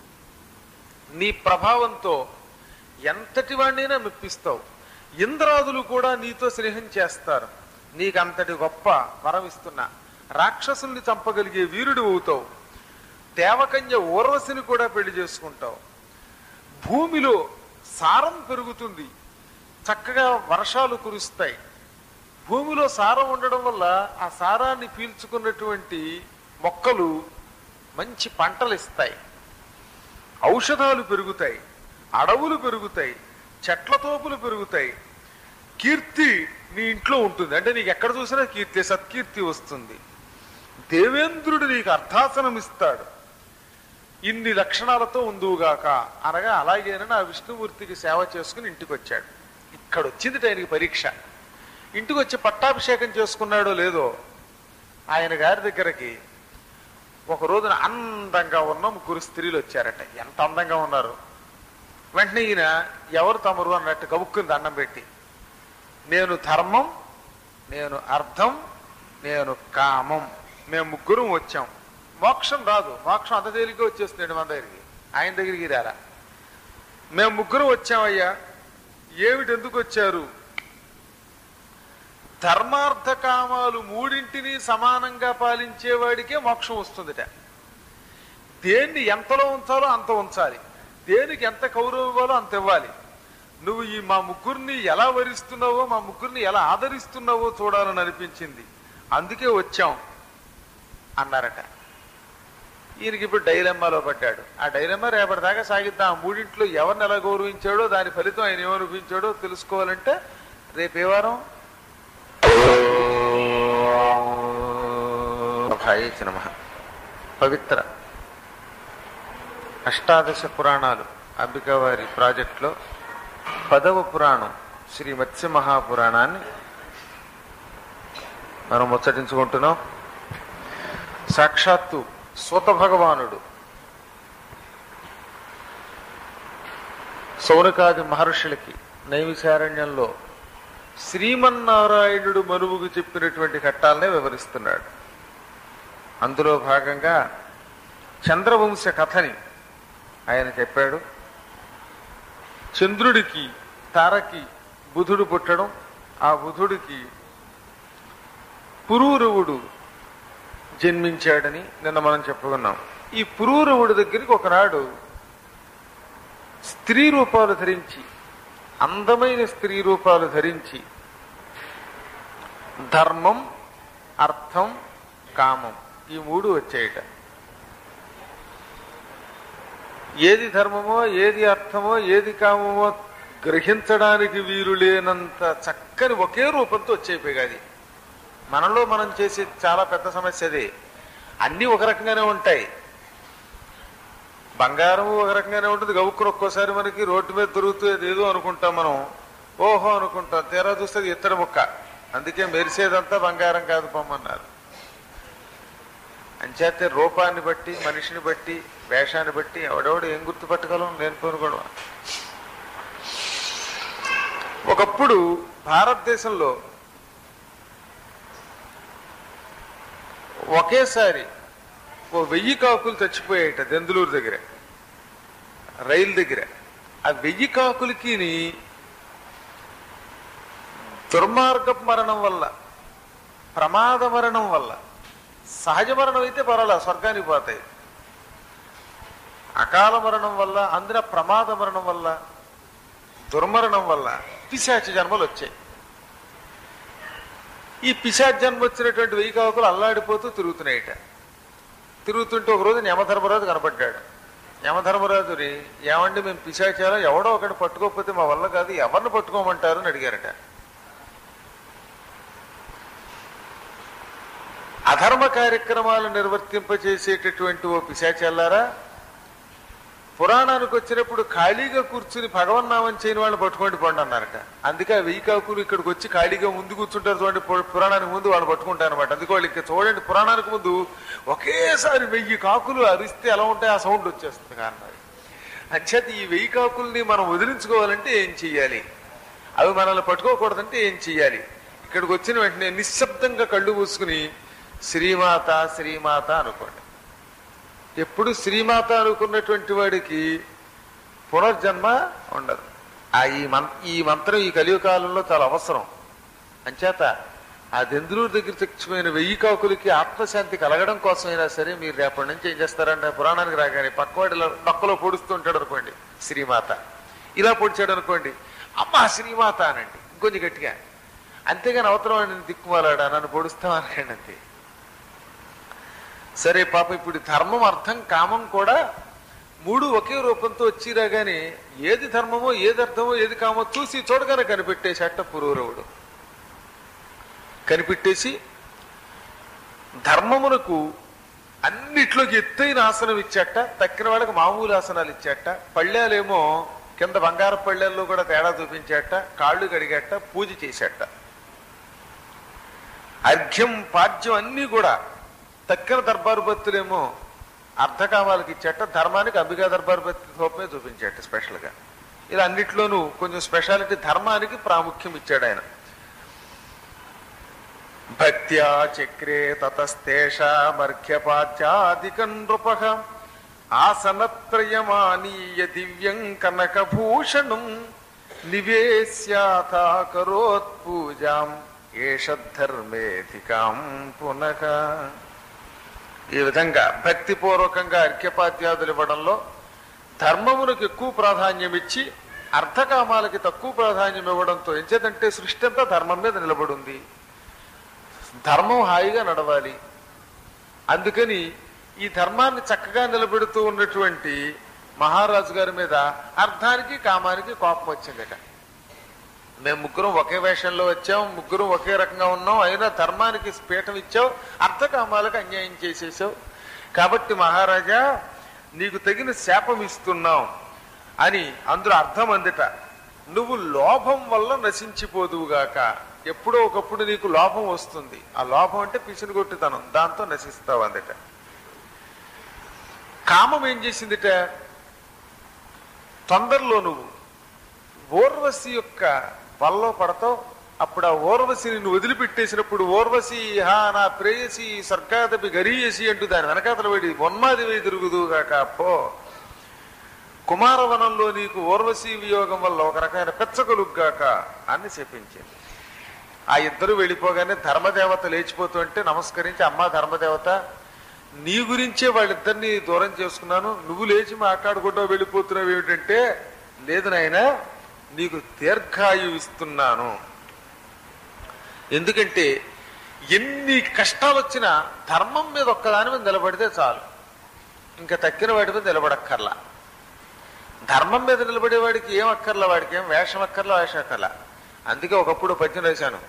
నీ ప్రభావంతో ఎంతటి వాణ్ణైనా మెప్పిస్తావు. ఇంద్రాదులు కూడా నీతో స్నేహం చేస్తారు. నీకంతటి గొప్ప వరం ఇస్తున్నా. రాక్షసుల్ని చంపగలిగే వీరుడు అవుతావు. దేవకన్య ఊర్వశిని కూడా పెళ్లి చేసుకుంటావు. భూమిలో సారం పెరుగుతుంది. చక్కగా వర్షాలు కురుస్తాయి. భూమిలో సారం ఉండడం వల్ల ఆ సారాన్ని పీల్చుకున్నటువంటి మొక్కలు మంచి పంటలు ఇస్తాయి. ఔషధాలు పెరుగుతాయి. అడవులు పెరుగుతాయి. చెట్ల తోపులు పెరుగుతాయి. కీర్తి నీ ఇంట్లో ఉంటుంది. అంటే నీకు ఎక్కడ చూసినా కీర్తి, సత్కీర్తి వస్తుంది. దేవేంద్రుడు నీకు అర్ధాసనం ఇస్తాడు. ఇన్ని లక్షణాలతో ఉందువుగాక అనగా అలాగేనని ఆ విష్ణుమూర్తికి సేవ చేసుకుని ఇంటికి వచ్చాడు. ఇక్కడ వచ్చింది ఆయనకి పరీక్ష. ఇంటికి వచ్చి పట్టాభిషేకం చేసుకున్నాడో లేదో ఆయన గారి దగ్గరకి ఒక రోజున అందంగా ఉన్న ముగ్గురు స్త్రీలు వచ్చారట. ఎంత అందంగా ఉన్నారు. వెంటనే ఈయన ఎవరు తమరు అన్నట్టు గబుక్కుని దండం పెట్టి, నేను ధర్మం, నేను అర్థం, నేను కామం, మేము ముగ్గురం వచ్చాం. మోక్షం రాదు. మోక్షం అంత తేలిగ్గా వచ్చేస్తున్నాడు మన దగ్గరికి. ఆయన దగ్గరికి రారా. మేము ముగ్గురం వచ్చామయ్యా. ఏమిటి, ఎందుకు వచ్చారు? ధర్మార్థ కామాలు మూడింటిని సమానంగా పాలించేవాడికే మోక్షం వస్తుందిట. దేన్ని ఎంతలో ఉంచాలో అంత ఉంచాలి, దేనికి ఎంత కౌరవం ఇవ్వాలో అంత ఇవ్వాలి. నువ్వు ఈ మా ముగ్గురిని ఎలా వరిస్తున్నావో, మా ముగ్గురిని ఎలా ఆదరిస్తున్నావో చూడాలని అనిపించింది, అందుకే వచ్చాం అన్నారట. ఈయనకి ఇప్పుడు డైలెమ్మాలో పడ్డాడు. ఆ డైలెమ్మా రేపటిదాకా సాగిద్దాం. ఆ మూడింట్లో ఎవరిని ఎలా గౌరవించాడో దాని ఫలితం ఆయన ఏమనిపించాడో తెలుసుకోవాలంటే రేపే వారం నమః. పవిత్ర అష్టాదశ పురాణాలు అంబికావారి ప్రాజెక్టులో పదవ పురాణం శ్రీ మత్స్య మహాపురాణాన్ని మనం ముచ్చటించుకుంటున్నాం. సాక్షాత్తు సూత భగవానుడు సౌనకాది మహర్షులకి నైమిషారణ్యంలో శ్రీమన్నారాయణుడు మనువుకు చెప్పినటువంటి ఘట్టాలనే వివరిస్తున్నాడు. అందులో భాగంగా చంద్రవంశ కథని ఆయన చెప్పాడు. చంద్రుడికి తారకి బుధుడు పుట్టడం, ఆ బుధుడికి పురూరవుడు జన్మించాడని నిన్న మనం చెప్పుకున్నాం. ఈ పురూరవుడి దగ్గరికి ఒకనాడు స్త్రీ రూపాలు ధరించి, అందమైన స్త్రీ రూపాలు ధరించి ధర్మం, అర్థం, కామం ఈ మూడు వచ్చాయట. ఏది ధర్మమో, ఏది అర్థమో, ఏది కామమో గ్రహించడానికి వీలు లేనంత చక్కని ఒకే రూపంతో వచ్చేపోయి. అది మనలో మనం చేసే చాలా పెద్ద సమస్య అదే. అన్నీ ఒక రకంగానే ఉంటాయి. బంగారము ఒక రకంగానే ఉంటుంది. గవుక్కును ఒక్కోసారి మనకి రోడ్డు మీద దొరుకుతుంది ఏదో అనుకుంటాం మనం, ఓహో అనుకుంటాం, తీరా చూస్తే ఇత్తడి ముక్క. అందుకే మెరిసేదంతా బంగారం కాదు పొమ్మన్నారు. అంచేతే రూపాన్ని బట్టి, మనిషిని బట్టి, వేషాన్ని బట్టి ఎవడెవడు ఏం గుర్తుపట్టగలం లేనిపోను గొడవ. ఒకప్పుడు భారతదేశంలో ఒకేసారి ఓ వెయ్యి కాకులు చచ్చిపోయాయట దెందులూరు దగ్గర, రైలు దగ్గర. ఆ వెయ్యి కాకులకి దుర్మార్గ మరణం వల్ల, ప్రమాద మరణం వల్ల, సహజ మరణం అయితే పర్వాలా స్వర్గానికి పోతాయి, అకాల మరణం వల్ల, అందున ప్రమాద మరణం వల్ల, దుర్మరణం వల్ల పిశాచ జన్మలు వచ్చాయి. ఈ పిశాచ జన్మ వచ్చినటువంటి వెయ్యి కాకులు అల్లాడిపోతూ తిరుగుతున్నాయిట. తిరుగుతుంటే ఒకరోజు యమధర్మరాజు కనపడ్డాడు. యమధర్మరాజుని, ఏమండి మేము పిశాచాలో ఎవడో ఒకటి పట్టుకోకపోతే మా వల్ల కాదు, ఎవరిని పట్టుకోమంటారు అని అడిగారట. అధర్మ కార్యక్రమాలు నిర్వర్తింపచేసేటటువంటి ఓ పిశాచాలారా, పురాణానికి వచ్చినప్పుడు ఖాళీగా కూర్చుని భగవన్నామం చేయని వాళ్ళని పట్టుకోండి పోండి అన్నారట. అందుకే ఆ వెయ్యి కాకులు ఇక్కడికి వచ్చి ఖాళీగా ముందు కూర్చుంటారు చూడండి, పురాణానికి ముందు వాళ్ళు పట్టుకుంటారు అనమాట. అందుకే వాళ్ళు ఇక్కడ చూడండి, పురాణానికి ముందు ఒకేసారి వెయ్యి కాకులు అరిస్తే ఎలా ఉంటాయి, ఆ సౌండ్ వచ్చేస్తుంది కారణం. అంచేత ఈ వెయ్యి కాకుల్ని మనం వదిలించుకోవాలంటే ఏం చెయ్యాలి, అవి మనల్ని పట్టుకోకూడదంటే ఏం చెయ్యాలి? ఇక్కడికి వచ్చిన వెంటనే నిశ్శబ్దంగా కళ్ళు మూసుకుని శ్రీమాత శ్రీమాత అనుకోండి. ఎప్పుడు శ్రీమాత అనుకున్నటువంటి వాడికి పునర్జన్మ ఉండదు. ఆ ఈ మం ఈ మంత్రం ఈ కలియుగకాలంలో చాలా అవసరం. అంచేత ఆ దెందులూరు దగ్గర చచ్చిపోయిన వెయ్యి కాకులకి ఆత్మశాంతి కలగడం కోసమైనా సరే మీరు రేపటి నుంచి ఏం చేస్తారంటే, పురాణానికి రాగానే పక్కవాడి పక్కలో పొడుస్తూ ఉంటాడు అనుకోండి శ్రీమాత, ఇలా పొడిచాడు అనుకోండి అమ్మా శ్రీమాత అనండి ఇంకొంచెం గట్టిగా. అంతేగాని అవతరం నేను దిక్కుమాలాడా నన్ను పొడుస్తాం అనకండి అంతే. సరే పాప, ఇప్పుడు ధర్మం, అర్థం, కామం కూడా మూడు ఒకే రూపంతో వచ్చిరాగానే ఏది ధర్మమో, ఏది అర్థమో, ఏది కామో చూసి చూడగానే కనిపెట్టేసేట పురూరవుడు. కనిపెట్టేసి ధర్మమునకు అన్నిట్లోకి ఎత్తైన ఆసనం ఇచ్చాట, తక్కిన వాళ్ళకి మామూలు ఆసనాలు ఇచ్చాట. పళ్ళేలేమో కింద బంగారు పళ్ళేల్లో కూడా తేడా చూపించాట, కాళ్ళు కడిగాట, పూజ చేశాట. అర్ఘ్యం, పాద్యం అన్నీ కూడా తక్కిన దర్బారు భక్తులేమో అర్ధకామాలకు ఇచ్చాట, ధర్మానికి అంబికా దర్బారు భక్తి రూపమే చూపించాట స్పెషల్గా. ఇలా అన్నిట్లోనూ కొంచెం స్పెషాలిటీ, ధర్మానికి ప్రాముఖ్యం ఇచ్చాడు ఆయన. భక్త్యా చక్రే తతస్తేషామర్ఘ్యపాద్యాదికం నృపః ఆసనత్రయమానీయ దివ్యం కనకభూషణం నివేశ్యాథా కరోత్ పూజాం ఏషద్ధర్మేధికాం పునః. ఈ విధంగా భక్తిపూర్వకంగా అర్ఘ్యపాద్యాదులు ఇవ్వడంలో ధర్మమునకు ఎక్కువ ప్రాధాన్యం ఇచ్చి అర్థకామాలకి తక్కువ ప్రాధాన్యం ఇవ్వడంతో ఎంచేదంటే సృష్టి అంతా ధర్మం మీద నిలబడి ఉంది. ధర్మం హాయిగా నడవాలి. అందుకని ఈ ధర్మాన్ని చక్కగా నిలబెడుతూ ఉన్నటువంటి మహారాజు గారి మీద అర్థానికి కామానికి కోపం వచ్చిందట. మేము ముగ్గురం ఒకే వేషంలో వచ్చాం, ముగ్గురం ఒకే రకంగా ఉన్నాం, అయినా ధర్మానికి పీఠం ఇచ్చావు, అర్థకామాలకు అన్యాయం చేసేసావు. కాబట్టి మహారాజా నీకు తగిన శాపం ఇస్తున్నాం అని అందులో అర్థం అందట. నువ్వు లోభం వల్ల నశించిపోదువుగాక. ఎప్పుడో ఒకప్పుడు నీకు లోభం వస్తుంది. ఆ లోభం అంటే పిసినుగొట్టుతనం, దాంతో నశిస్తావు అందట. కామం ఏం చేసిందిట, తొందరలో నువ్వు ఊర్వశి యొక్క వల్లో పడతావు. అప్పుడు ఆ ఊర్వశిని నువ్వు వదిలిపెట్టేసినప్పుడు ఊర్వశి హా నా ప్రేయసి స్వర్గాదపి గరీయసి అంటూ దాని వెనకాతల పడి ఉన్మాది వేయి తిరుగుదుగాక. పో కుమారవనంలో నీకు ఊర్వశి వియోగం వల్ల ఒక రకమైన పెచ్చగలుగ్గాక అని చెప్పించింది. ఆ ఇద్దరు వెళ్ళిపోగానే ధర్మదేవత లేచిపోతుంటే నమస్కరించి, అమ్మా ధర్మదేవత, నీ గురించే వాళ్ళిద్దరిని దూరం చేసుకున్నాను, నువ్వు లేచి మాట్లాడుకుంటూ వెళ్ళిపోతున్నావు ఏమిటంటే, లేదు నాయనా నీకు దీర్ఘాయు ఇస్తున్నాను. ఎందుకంటే ఎన్ని కష్టాలు వచ్చినా ధర్మం మీద ఒక్కదాని మీద నిలబడితే చాలు, ఇంకా తక్కిన వాటి మీద నిలబడక్కర్లా. ధర్మం మీద నిలబడేవాడికి ఏం అక్కర్లా, వాడికి ఏం వేషం అక్కర్లా, వేషం అక్కర్లా. అందుకే ఒకప్పుడు పద్యం రాశాను,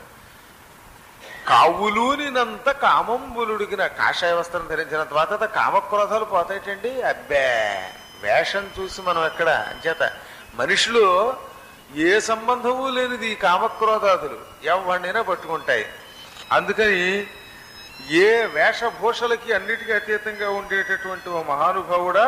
కావులూనినంత కామంబులుడిగిన కాషాయ వస్త్రం ధరించినంత తర్వాత కామక్రోధాలు పోతాయిటండి. అబ్బే వేషం చూసి మనం ఎక్కడ అంచేత మనుషులు ఏ సంబంధము లేనిది ఈ కామక్రోధాదులు ఎవరినైనా పట్టుకుంటాయి. అందుకని ఏ వేషభూషలకి అన్నిటికీ అతీతంగా ఉండేటటువంటి ఓ మహానుభావుడా,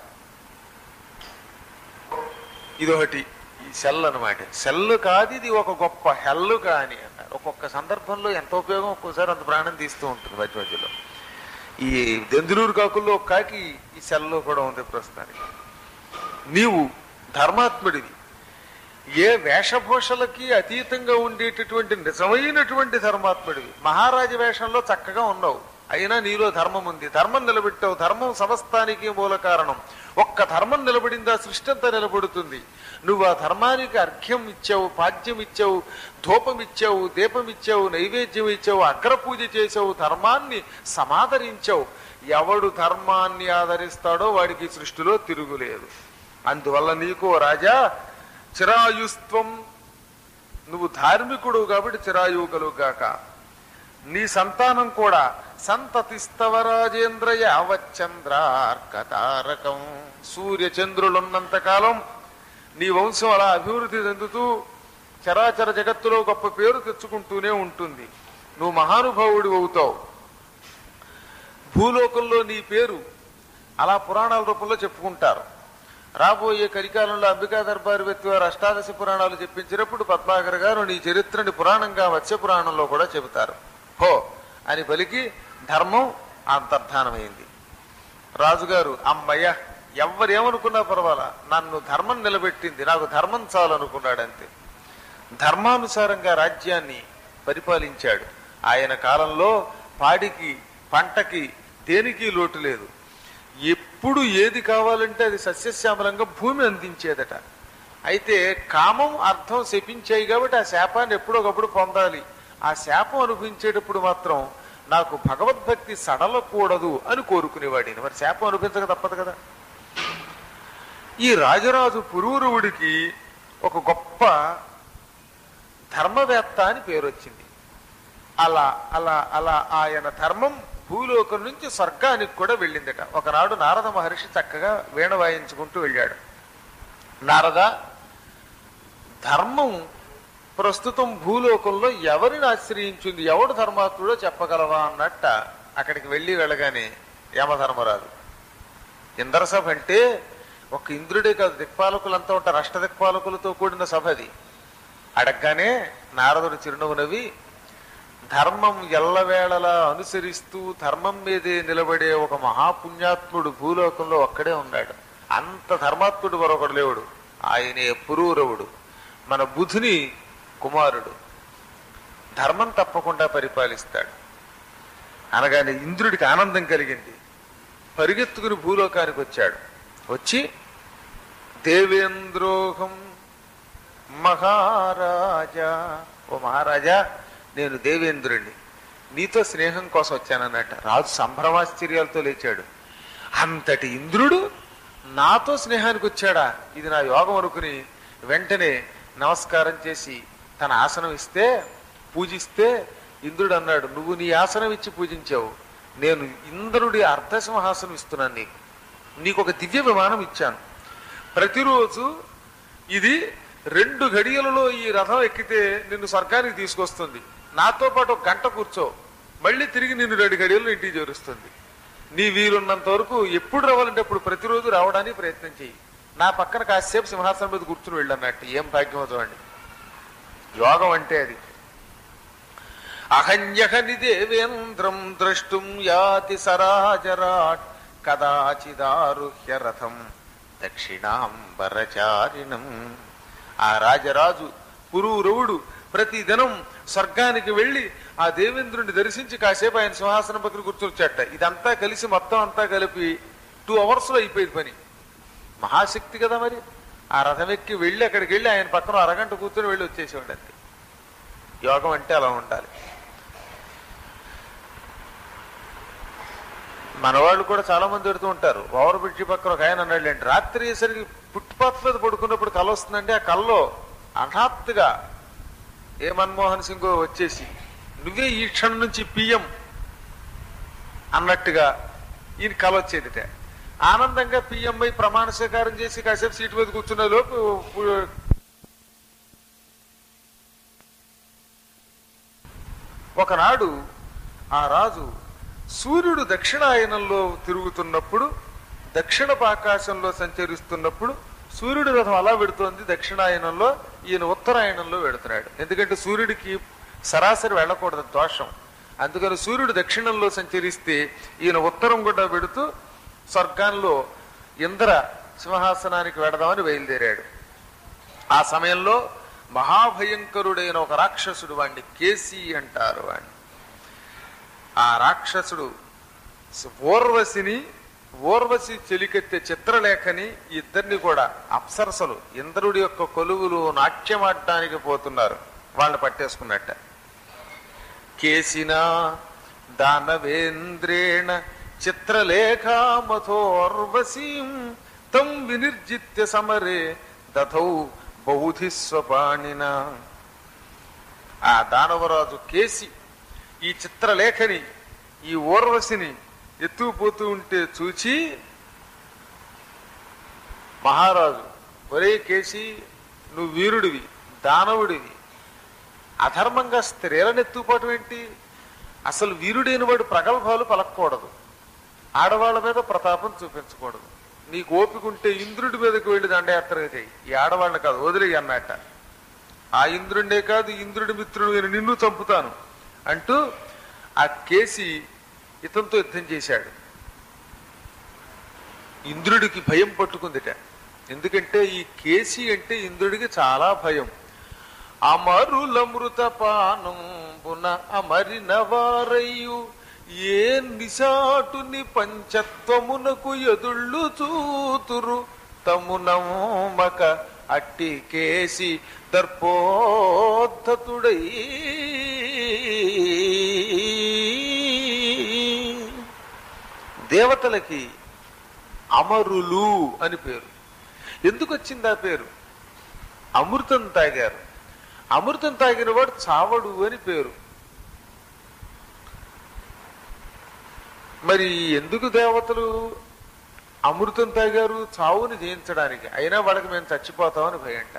ఇదొకటి ఈ సెల్ అనమాట. సెల్లు కాదు, ఇది ఒక గొప్ప హెల్లు కాని అన్నారు. ఒక్కొక్క సందర్భంలో ఎంత ఉపయోగం, ఒక్కోసారి అంత ప్రాణం తీస్తూ ఉంటుంది మధ్య మధ్యలో. ఈ దెందులూరు కాకుల్లో ఒక కాకి ఈ సెల్లో కూడా ఉంది ప్రస్తుతానికి. నీవు ధర్మాత్ముడివి, ఏ వేషభూషలకి అతీతంగా ఉండేటటువంటి నిజమైనటువంటి ధర్మాత్ముడివి. మహారాజ వేషంలో చక్కగా ఉన్నావు, అయినా నీలో ధర్మం ఉంది, ధర్మం నిలబెట్టావు. ధర్మం సమస్తానికి మూల కారణం. ఒక్క ధర్మం నిలబడిందా సృష్టి అంతా నిలబడుతుంది. నువ్వు ఆ ధర్మానికి అర్ఘ్యం ఇచ్చావు, పాద్యం ఇచ్చావు, ధూపం ఇచ్చావు, దీపం ఇచ్చావు, నైవేద్యం ఇచ్చావు, అగ్రపూజ చేసావు, ధర్మాన్ని సమాదరించావు. ఎవడు ధర్మాన్ని ఆదరిస్తాడో వాడికి సృష్టిలో తిరుగులేదు. అందువల్ల నీకు రాజా చిరాయుస్త్వం, నువ్వు ధార్మికుడు కాబట్టి చిరాయువు కలుగాక. నీ సంతానం కూడా సంతతిస్తవ రాజేంద్ర యావచ్చంద్రార్కతారకం, సూర్య చంద్రులున్నంత కాలం నీ వంశం అలా అభివృద్ధి చెందుతూ చరాచర జగత్తులో గొప్ప పేరు తెచ్చుకుంటూనే ఉంటుంది. నువ్వు మహానుభావుడి అవుతావు. భూలోకంలో నీ పేరు అలా పురాణాల రూపంలో చెప్పుకుంటారు. రాబోయే కలికాలంలో అంబికా దర్బారు వ్యక్తి వారు అష్టాదశ పురాణాలు చెప్పించినప్పుడు పద్మాకర్ గారు నీ చరిత్రని పురాణంగా మత్స్య పురాణంలో కూడా చెబుతారు. హో అని పలికి ధర్మం అంతర్ధానమైంది. రాజుగారు అమ్మయ్య ఎవరేమనుకున్నా పర్వాలా, నన్ను ధర్మం నిలబెట్టింది, నాకు ధర్మం చాలు అనుకున్నాడంతే. ధర్మానుసారంగా రాజ్యాన్ని పరిపాలించాడు. ఆయన కాలంలో పాడికి పంటకి దేనికి లోటు లేదు. ఎప్పుడు ఏది కావాలంటే అది సస్యశ్యామలంగా భూమి అందించేదట. అయితే కామం అర్థం శపించాయి కాబట్టి ఆ శాపాన్ని ఎప్పుడొకప్పుడు పొందాలి. ఆ శాపం అనుభవించేటప్పుడు మాత్రం నాకు భగవద్భక్తి సడలకూడదు అని కోరుకునేవాడిని. మరి శాపం అనుభవించక తప్పదు కదా. ఈ రాజరాజు పురూరవుడికి ఒక గొప్ప ధర్మవేత్త అని పేరు వచ్చింది. అలా అలా అలా ఆయన ధర్మం భూలోకం నుంచి స్వర్గానికి కూడా వెళ్ళిందట. ఒకనాడు నారద మహర్షి చక్కగా వీణ వాయించుకుంటూ వెళ్ళాడు. నారద, ధర్మం ప్రస్తుతం భూలోకంలో ఎవరిని ఆశ్రయించింది, ఎవడు ధర్మాత్ముడో చెప్పగలవా అన్నట్ట అక్కడికి వెళ్ళి వెళ్ళగానే యమధర్మరాజు, ఇంద్రసభ అంటే ఒక ఇంద్రుడే కాదు, దిక్పాలకులంతా ఉంటారు, అష్ట దిక్పాలకులతో కూడిన సభ అది. అడగగానే నారదుడు చిరునవ్వు నవ్వి, ధర్మం ఎల్లవేళలా అనుసరిస్తూ ధర్మం మీదే నిలబడే ఒక మహాపుణ్యాత్ముడు భూలోకంలో ఒక్కడే ఉన్నాడు. అంత ధర్మాత్ముడు మరొకడు లేవుడు. ఆయనే పురూరవుడు, మన బుధుని కుమారుడు. ధర్మం తప్పకుండా పరిపాలిస్తాడు అనగానే ఇంద్రుడికి ఆనందం కలిగింది. పరిగెత్తుకుని భూలోకానికి వచ్చాడు. వచ్చి దేవేంద్రోహం మహారాజా, ఓ మహారాజా నేను దేవేంద్రుణ్ణి, నీతో స్నేహం కోసం వచ్చానన్నట్ట. రాజు సంభ్రమాశ్చర్యాలతో లేచాడు. అంతటి ఇంద్రుడు నాతో స్నేహానికి వచ్చాడా, ఇది నా యోగం అనుకుని వెంటనే నమస్కారం చేసి తన ఆసనం ఇస్తే పూజిస్తే ఇంద్రుడు అన్నాడు, నువ్వు నీ ఆసనం ఇచ్చి పూజించావు, నేను ఇంద్రుడి అర్ధసింహాసనం ఇస్తున్నాను నీకు, నీకు ఒక దివ్య విమానం ఇచ్చాను. ప్రతిరోజు ఇది రెండు ఘడియలలో ఈ రథం ఎక్కితే నిన్ను స్వర్గానికి తీసుకొస్తుంది. నాతో పాటు ఒక గంట కూర్చో, మళ్ళీ తిరిగి నిన్ను రెండు గడియల్లో ఇంటికి చేరుస్తుంది. నీ వీలున్నంత వరకు ఎప్పుడు రావాలంటే అప్పుడు ప్రతిరోజు రావడానికి ప్రయత్నం చెయ్యి. నా పక్కన కాసేపు సింహాసనం మీద కూర్చుని వెళ్ళన్నట్టు. ఏం భాగ్యమో చూడండి. యోగం అంటే అది. అహన్యహని దేవేంద్రం ద్రష్టుం యాతి సరాజరాట్ కదాచిదారుహ్య రథం దక్షిణాంబరచారిణం. ఆ రాజరాజు పురూరవుడు ప్రతి దినం స్వర్గానికి వెళ్లి ఆ దేవేంద్రుడిని దర్శించి కాసేపు ఆయన సింహాసనం పక్కన కూర్చొచ్చాట. ఇదంతా కలిసి మొత్తం అంతా కలిపి టూ అవర్స్ లో అయిపోయింది పని. మహాశక్తి కదా మరి. ఆ రథం ఎక్కి వెళ్ళి అక్కడికి వెళ్ళి ఆయన పక్కన అరగంట కూర్చొని వెళ్ళి వచ్చేసేవాడు అంతే. యోగం అంటే అలా ఉండాలి. మనవాళ్ళు కూడా చాలా మంది పెడుతూ ఉంటారు. ఓవర్ బ్రిడ్జి పక్కన ఒక ఆయన అన్నాడు అండి, రాత్రి అయ్యేసరికి ఫుట్పాత్ మీద పడుకున్నప్పుడు కళ వస్తుందంటే ఆ కళ్ళలో హఠాత్తుగా ఏ మన్మోహన్ సింగ్ వచ్చేసి నువ్వే ఈ క్షణం నుంచి పిఎం అన్నట్టుగా ఈయన కళ వచ్చేదిట. ఆనందంగా పిఎం అయి ప్రమాణ స్వీకారం చేసి కాసేపు సీటు మీద కూర్చున్న లోపు ఒకనాడు ఆ రాజు సూర్యుడు దక్షిణాయనంలో తిరుగుతున్నప్పుడు, దక్షిణపు ఆకాశంలో సంచరిస్తున్నప్పుడు సూర్యుడి రథం అలా పెడుతోంది దక్షిణాయనంలో, ఈయన ఉత్తరాయణంలో వెడుతున్నాడు. ఎందుకంటే సూర్యుడికి సరాసరి వెళ్ళకూడదు, దోషం. అందుకని సూర్యుడు దక్షిణంలో సంచరిస్తే ఈయన ఉత్తరం గుండా వెడుతూ స్వర్గాల్లో ఇంద్ర సింహాసనానికి వెడదామని బయలుదేరాడు. ఆ సమయంలో మహాభయంకరుడైన ఒక రాక్షసుడు, వాణ్ణి కేసి అంటారు. వాణ్ణి ఆ రాక్షసుడు ఊర్వశిని, ఊర్వశి చెలికెత్తే చిత్రలేఖని ఇద్దరిని కూడా అప్సరసలు ఇంద్రుడి యొక్క కొలువులు నాట్యమాడటానికి పోతున్నారు. వాళ్ళని పట్టేసుకున్నట్ట. కేసినా దానవేంద్రేణ చిత్రలేఖామథోర్వశీం తం వినిర్జిత్య సమరే దథౌ బౌధి స్వపాణిన. ఆ దానవరాజు కేసి ఈ చిత్రలేఖని, ఈ ఊర్వశిని ఎత్తుకుపోతూ ఉంటే చూచి మహారాజు, ఒరే కేసి, నువ్వు వీరుడివి, దానవుడివి, అధర్మంగా స్త్రీలను ఎత్తుకుపోవటం ఏంటి? అసలు వీరుడైన వాడు ప్రగల్భాలు పలకూడదు, ఆడవాళ్ళ మీద ప్రతాపం చూపించకూడదు. నీకు ఓపిక ఉంటే ఇంద్రుడి మీదకి వెళ్ళి దండయాత్రగా చేయి, ఈ ఆడవాళ్ళని కాదు వదిలేయి అన్నట్ట. ఆ ఇంద్రుడే కాదు, ఇంద్రుడి మిత్రుడు నేను నిన్ను చంపుతాను అంటూ ఆ కేసి ఇతంతో యుద్ధం చేశాడు. ఇంద్రుడికి భయం పట్టుకుందిట. ఎందుకంటే ఈ కేసి అంటే ఇంద్రుడికి చాలా భయం. అమరులమృత పానంబున అమరిన వారయ్యు ఏ నిశాటుని పంచత్వమునకు ఎదుళ్ళు చూతురు తమునమక అట్టి కేసి దర్పోద్ధతుడై దేవతలకి అమరులు అని పేరు. ఎందుకు వచ్చింది ఆ పేరు? అమృతం తాగారు. అమృతం తాగిన వాడు చావడు అని పేరు. మరి ఎందుకు దేవతలు అమృతం తాగారు? చావుని జయించడానికి. అయినా వాడికి మేము చచ్చిపోతామని భయంట.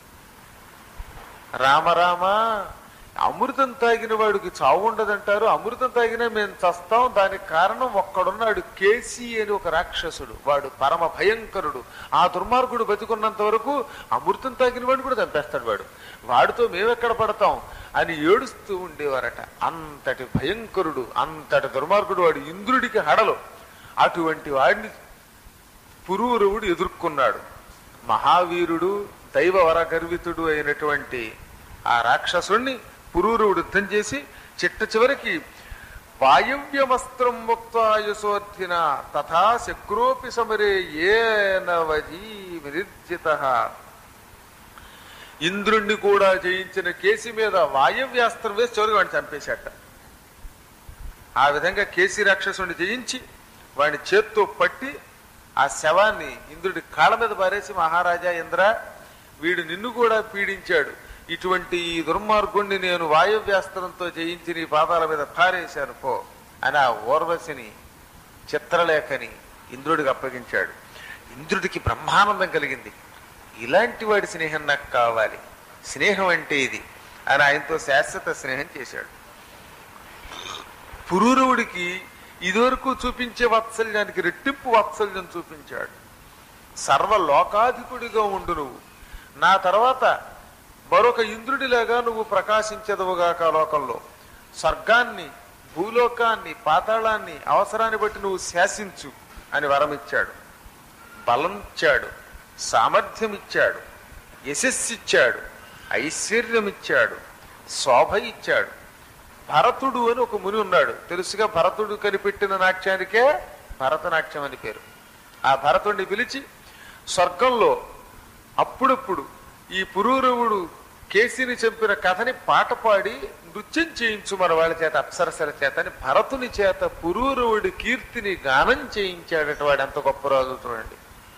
రామరామ, అమృతం తాగిన వాడికి చావు ఉండదంటారు, అమృతం తాగినా మేము చస్తాం. దానికి కారణం ఒక్కడున్నాడు, కేసి అని ఒక రాక్షసుడు. వాడు పరమ భయంకరుడు. ఆ దుర్మార్గుడు బతికున్నంత వరకు అమృతం తాగిన వాడు కూడా చంపేస్తాడు. వాడు వాడితో మేమెక్కడ పడతాం అని ఏడుస్తూ ఉండేవారట. అంతటి భయంకరుడు, అంతటి దుర్మార్గుడు వాడు. ఇంద్రుడికి హడలు. అటువంటి వాడిని పురూరవుడు ఎదుర్కొన్నాడు. మహావీరుడు, దైవ వరగర్వితుడు అయినటువంటి ఆ రాక్షసుణ్ణి పురూరవుడు యుద్ధం చేసి చిట్ట చివరికి వాయవ్యమస్త్రం ముక్తాయుసోర్థిన తథా శక్రోపి సమరే ఏన వజీవిర్జిత. ఇంద్రుణ్ణి కూడా జయించిన కేసి మీద వాయవ్యాస్త్రం వేసి చివరికి వాడిని చంపేశాట. ఆ విధంగా కేసి రాక్షసుని జయించి వాడిని చేత్తో పట్టి ఆ శవాన్ని ఇంద్రుడి కాళ్ళ మీద పారేసి, మహారాజా ఇంద్ర, వీడు నిన్ను కూడా పీడించాడు, ఇటువంటి ఈ దుర్మార్గుణ్ణి నేను వాయవ్యాస్త్రంతో జయించి నీ పాదాల మీద పారేశాను పో అని ఆ ఊర్వశిని చిత్రలేఖని ఇంద్రుడికి అప్పగించాడు. ఇంద్రుడికి బ్రహ్మానందం కలిగింది. ఇలాంటి వాడి స్నేహం నాకు కావాలి, స్నేహం అంటే ఇది అని ఆయనతో శాశ్వత స్నేహం చేశాడు. పురూరవుడికి ఇదివరకు చూపించే వాత్సల్యానికి రెట్టింపు వాత్సల్యం చూపించాడు. సర్వలోకాధికుడిగా ఉండు నువ్వు, నా తర్వాత మరొక ఇంద్రుడిలాగా నువ్వు ప్రకాశించదవుగాక లోకంలో. స్వర్గాన్ని, భూలోకాన్ని, పాతాళాన్ని అవసరాన్ని బట్టి నువ్వు శాసించు అని వరమిచ్చాడు. బలం ఇచ్చాడు, సామర్థ్యం ఇచ్చాడు, యశస్సిచ్చాడు, ఐశ్వర్యం ఇచ్చాడు, శోభ ఇచ్చాడు. భరతుడు అని ఒక ముని ఉన్నాడు, తెలుసుగా. భరతుడు కనిపెట్టిన నాట్యానికే భరతనాట్యం అని పేరు. ఆ భరతుడిని పిలిచి స్వర్గంలో అప్పుడప్పుడు ఈ పురూరవుడు కేసిని చంపిన కథని పాట పాడి నృత్యం చేయించు మన వాళ్ళ చేత, అప్సరసల చేత అని భరతుని చేత పురూరవుడి కీర్తిని గానం చేయించాడట. వాడు ఎంత గొప్ప రాజు చూడండి.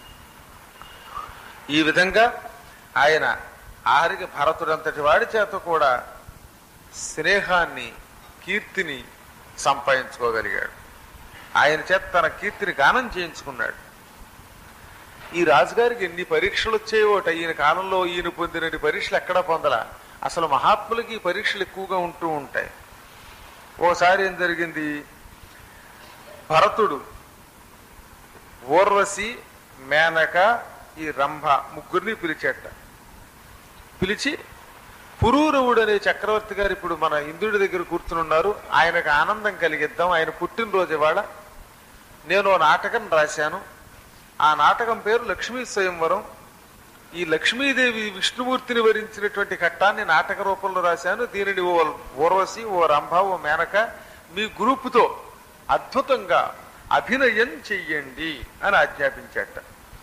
ఈ విధంగా ఆయన ఆఖరికి భరతుడంతటి వాడి చేత కూడా స్నేహాన్ని, కీర్తిని సంపాదించుకోగలిగాడు. ఆయన చేత తన కీర్తిని గానం చేయించుకున్నాడు. ఈ రాజుగారికి ఎన్ని పరీక్షలు వచ్చాయోట. ఈయన కాలంలో ఈయన పొందినన్ని పరీక్షలు ఎక్కడా పొందలా. అసలు మహాత్ములకి పరీక్షలు ఎక్కువగా ఉంటూ ఉంటాయి. ఓసారి ఏం జరిగింది, భరతుడు ఊర్వశి, మేనక, ఈ రంభ ముగ్గురిని పిలిచేట. పిలిచి పురూరవుడు అనే చక్రవర్తి గారు ఇప్పుడు మన ఇంద్రుడి దగ్గర కూర్చునున్నారు, ఆయనకు ఆనందం కలిగిద్దాం, ఆయన పుట్టినరోజు ఇవాళ. నేను నాటకం రాశాను, ఆ నాటకం పేరు లక్ష్మీ స్వయంవరం. ఈ లక్ష్మీదేవి విష్ణుమూర్తిని వరించినటువంటి ఘట్టాన్ని నాటక రూపంలో రాశాను. దీనిని ఓ ఊర్వశి, ఓ రంభ, ఓ మేనక మీ గ్రూపుతో అద్భుతంగా అభినయం చెయ్యండి అని ఆజ్ఞాపించాట.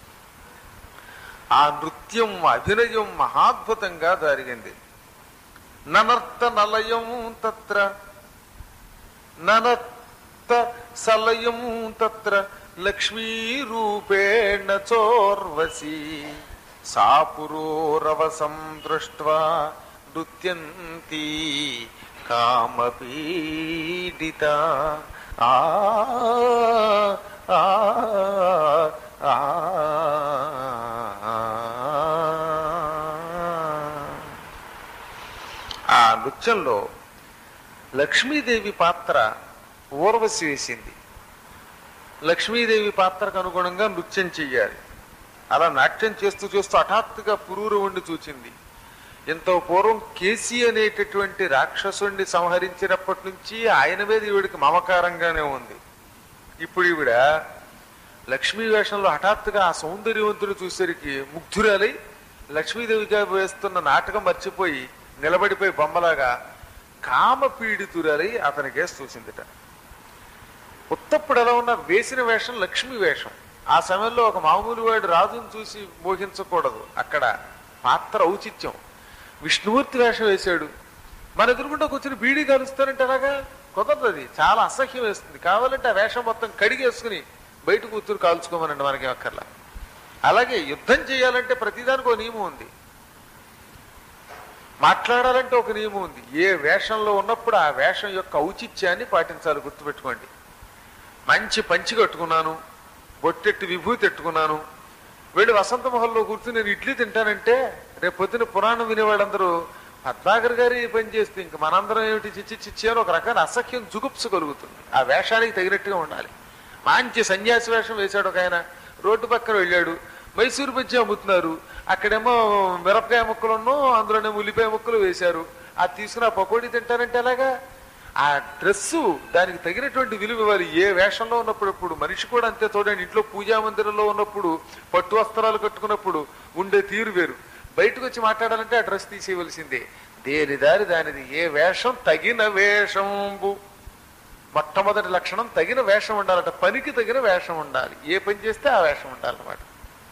ఆ నృత్యం, అభినయం మహాద్భుతంగా జరిగింది. ననర్త నలయం తత్ర ననర్త సలయం తత్ర లక్ష్మీ రూపేణ చోర్వశి సా పురోరవసం దృష్ట్వా నృత్యంతి కామపీడిత. ఆ ఆ ఆ ఆ నృత్యంలో లక్ష్మీదేవి పాత్ర ఊర్వశి వేసింది. లక్ష్మీదేవి పాత్రకు అనుగుణంగా నృత్యం చెయ్యాలి. అలా నాట్యం చేస్తూ చేస్తూ హఠాత్తుగా పురూరవుణ్ణి చూచింది. ఎంతో పూర్వం కేసి అనేటటువంటి రాక్షసుణ్ణి సంహరించినప్పటి నుంచి ఆయన మీద ఈవిడికి మమకారంగానే ఉంది. ఇప్పుడు ఈవిడ లక్ష్మీ వేషంలో హఠాత్తుగా ఆ సౌందర్యవంతుడు చూసేసరికి ముగ్ధురాలై లక్ష్మీదేవిగా వేస్తున్న నాటకం మర్చిపోయి నిలబడిపోయి బొమ్మలాగా కామ పీడితురాలై అతనికేసి చూసిందిట. ఉత్తప్పుడు ఎలా ఉన్న వేసిన వేషం లక్ష్మీ వేషం. ఆ సమయంలో ఒక మామూలు వాడు రాజును చూసి మోహించకూడదు, అక్కడ పాత్ర ఔచిత్యం. విష్ణుమూర్తి వేషం వేశాడు, మన ఎదురుకుండా కూర్చొని బీడీ కలుస్తారంటే అలాగా కుదరదు, అది చాలా అసహ్యం వేస్తుంది. కావాలంటే ఆ వేషం మొత్తం కడిగేసుకుని బయట కూర్చుని కాల్చుకోమనండి, మనకి అక్కర్లా. అలాగే యుద్ధం చేయాలంటే ప్రతిదానికి ఒక నియమం ఉంది, మాట్లాడాలంటే ఒక నియమం ఉంది. ఏ వేషంలో ఉన్నప్పుడు ఆ వేషం యొక్క ఔచిత్యాన్ని పాటించాలి, గుర్తుపెట్టుకోండి. మంచి పంచి కట్టుకున్నాను, బొట్టెట్టు విభూతి ఎట్టుకున్నాను, వీళ్ళు వసంత మహల్లో కూర్చుని నేను ఇడ్లీ తింటానంటే రేపు పొద్దున పురాణం వినేవాళ్ళందరూ పద్మాకర్ గారి పని చేస్తే ఇంక మనందరం ఏమిటి చిచ్చి చిచ్చి అని ఒక రకమైన అసఖ్యం జుగుప్స కలుగుతుంది. ఆ వేషానికి తగినట్టుగా ఉండాలి. మంచి సన్యాసి వేషం వేశాడు ఒక ఆయన, రోడ్డు పక్కన వెళ్ళాడు, మైసూరు బజ్జీ అమ్ముతున్నారు, అక్కడేమో మిరపకాయ ముక్కలున్నో అందులోనేమో ఉల్లిపాయ ముక్కలు వేశారు. అది తీసుకుని ఆ పకోడీ తింటారంటే అలాగా ఆ డ్రెస్సు దానికి తగినటువంటి విలువ ఇవ్వాలి. ఏ వేషంలో ఉన్నప్పుడు ఇప్పుడు మనిషి కూడా అంతే. చూడండి, ఇంట్లో పూజా మందిరంలో ఉన్నప్పుడు పట్టు వస్త్రాలు కట్టుకున్నప్పుడు ఉండే తీరు వేరు, బయటకు వచ్చి మాట్లాడాలంటే ఆ డ్రెస్ తీసేయవలసిందే. దేని దారి దానిది. ఏ వేషం తగిన వేషంబు మొట్టమొదటి లక్షణం తగిన వేషం ఉండాలట. పనికి తగిన వేషం ఉండాలి. ఏ పని చేస్తే ఆ వేషం ఉండాలన్నమాట.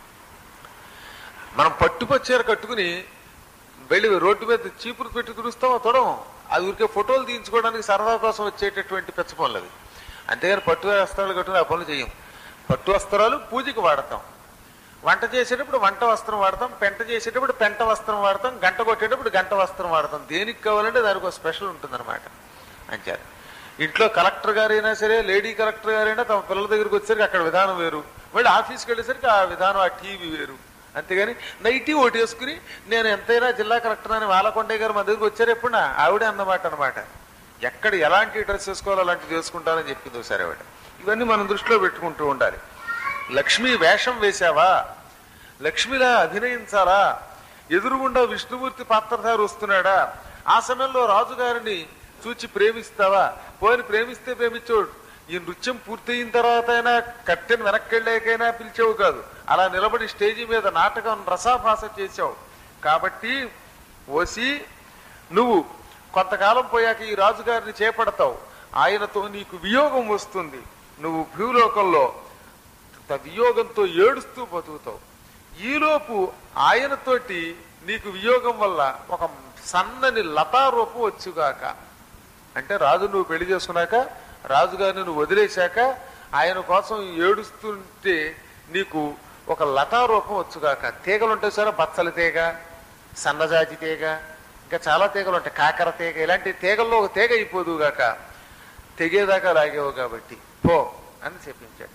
మనం పట్టుపచ్చారు కట్టుకుని వెళ్ళి రోడ్డు మీద చీపురు పెట్టి తుడుస్తాం తొడం. అది ఊరికే ఫోటోలు తీయించుకోవడానికి సరదా కోసం వచ్చేటటువంటి పెచ్చ పనులు అవి. అంతేగాని పట్టు వస్త్రాలు కట్టుకుని ఆ పనులు చేయం. పట్టు వస్త్రాలు పూజకి వాడతాం, వంట చేసేటప్పుడు వంట వస్త్రం వాడతాం, పెంట చేసేటప్పుడు పెంట వస్త్రం వాడతాం, గంట కొట్టేటప్పుడు గంట వస్త్రం వాడతాం. దేనికి కావాలంటే దానికి ఒక స్పెషల్ ఉంటుందన్నమాట. అంచారు ఇంట్లో కలెక్టర్ గారైనా సరే, లేడీ కలెక్టర్ గారైనా తమ పిల్లల దగ్గరికి వచ్చేసరికి అక్కడ విధానం వేరు, మళ్ళీ ఆఫీస్కి వెళ్ళేసరికి ఆ విధానం, ఆ టీవీ వేరు. అంతేగాని నైటీ ఓటు వేసుకుని నేను ఎంతైనా జిల్లా కలెక్టర్ అని వాలకొండయ్య గారు మన దగ్గరికి వచ్చారు ఎప్పుడన్నా ఆవిడే అన్నమాట అనమాట. ఎక్కడ ఎలాంటి డ్రెస్ వేసుకోవాలో అలాంటివి వేసుకుంటానని చెప్పింది ఒకసారి ఆవిడ. ఇవన్నీ మనం దృష్టిలో పెట్టుకుంటూ ఉండాలి. లక్ష్మీ వేషం వేశావా, లక్ష్మిలా అభినయించాలా, ఎదురుగుండా విష్ణుమూర్తి పాత్రధారి వస్తున్నాడా, ఆ సమయంలో రాజుగారిని చూచి ప్రేమిస్తావా, పోని ప్రేమిస్తే ప్రేమించోడు. ఈ నృత్యం పూర్తయిన తర్వాత అయినా కట్టెను వెనక్కెళ్ళాకైనా పిలిచావు కాదు, అలా నిలబడి స్టేజీ మీద నాటకం రసాభాస చేశావు. కాబట్టి ఓసి నువ్వు కొంతకాలం పోయాక ఈ రాజుగారిని చేపడతావు, ఆయనతో నీకు వియోగం వస్తుంది. నువ్వు భూలోకంలో వియోగంతో ఏడుస్తూ బతుకుతావు. ఈలోపు ఆయనతోటి నీకు వియోగం వల్ల ఒక సన్నని లతారూపం వచ్చుగాక. అంటే రాజు నువ్వు పెళ్లి చేసుకున్నాక, రాజుగారిని నువ్వు వదిలేశాక ఆయన కోసం ఏడుస్తుంటే నీకు ఒక లతారూపం వచ్చుగాక. తీగలు ఉంటాయి సరే, బచ్చల తీగ, సన్నజాతి తీగ, ఇంకా చాలా తీగలు ఉంటాయి, కాకర తీగ, ఇలాంటి తీగల్లో ఒక తీగ అయిపోదుగాక. తెగేదాకా లాగేవు కాబట్టి పో అని చెప్పించాడు.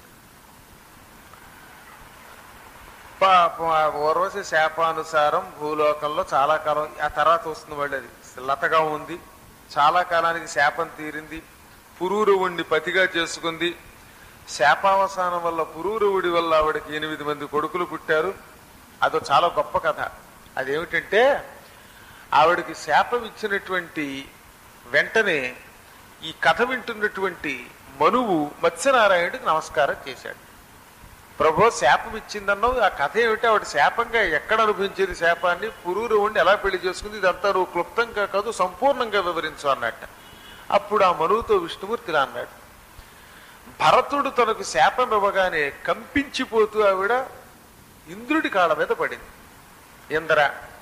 పాపం ఆ ఓర్వశి శాపానుసారం భూలోకంలో చాలా కాలం, ఆ తర్వాత వస్తుంది వాళ్ళు, అది లతగా ఉంది, చాలా కాలానికి శాపం తీరింది, పురూరవుణ్ణి పతిగా చేసుకుంది. శాపావసానం వల్ల పురూరవుడి వల్ల ఆవిడకి ఎనిమిది మంది కొడుకులు పుట్టారు. అదో చాలా గొప్ప కథ. అదేమిటంటే ఆవిడకి శాపం ఇచ్చినటువంటి వెంటనే ఈ కథ వింటున్నటువంటి మనువు మత్స్యనారాయణుడికి నమస్కారం చేశాడు. ప్రభో శాపం ఇచ్చిందన్నావు, ఆ కథ ఏమిటి, ఆవిడ శాపంగా ఎక్కడ అనుభవించేది శాపాన్ని, పురూరవుణ్ణి ఎలా పెళ్లి చేసుకుంది, ఇదంతా నువ్వు క్లుప్తంగా కాదు సంపూర్ణంగా వివరించు అన్నట్ట. అప్పుడు ఆ మనువుతో విష్ణుమూర్తి ఇలా అన్నాడు, భరతుడు తనకు శాపం ఇవ్వగానే కంపించిపోతూ ఆవిడ ఇంద్రుడి కాళ్ళ మీద పడింది. ఇంద్ర,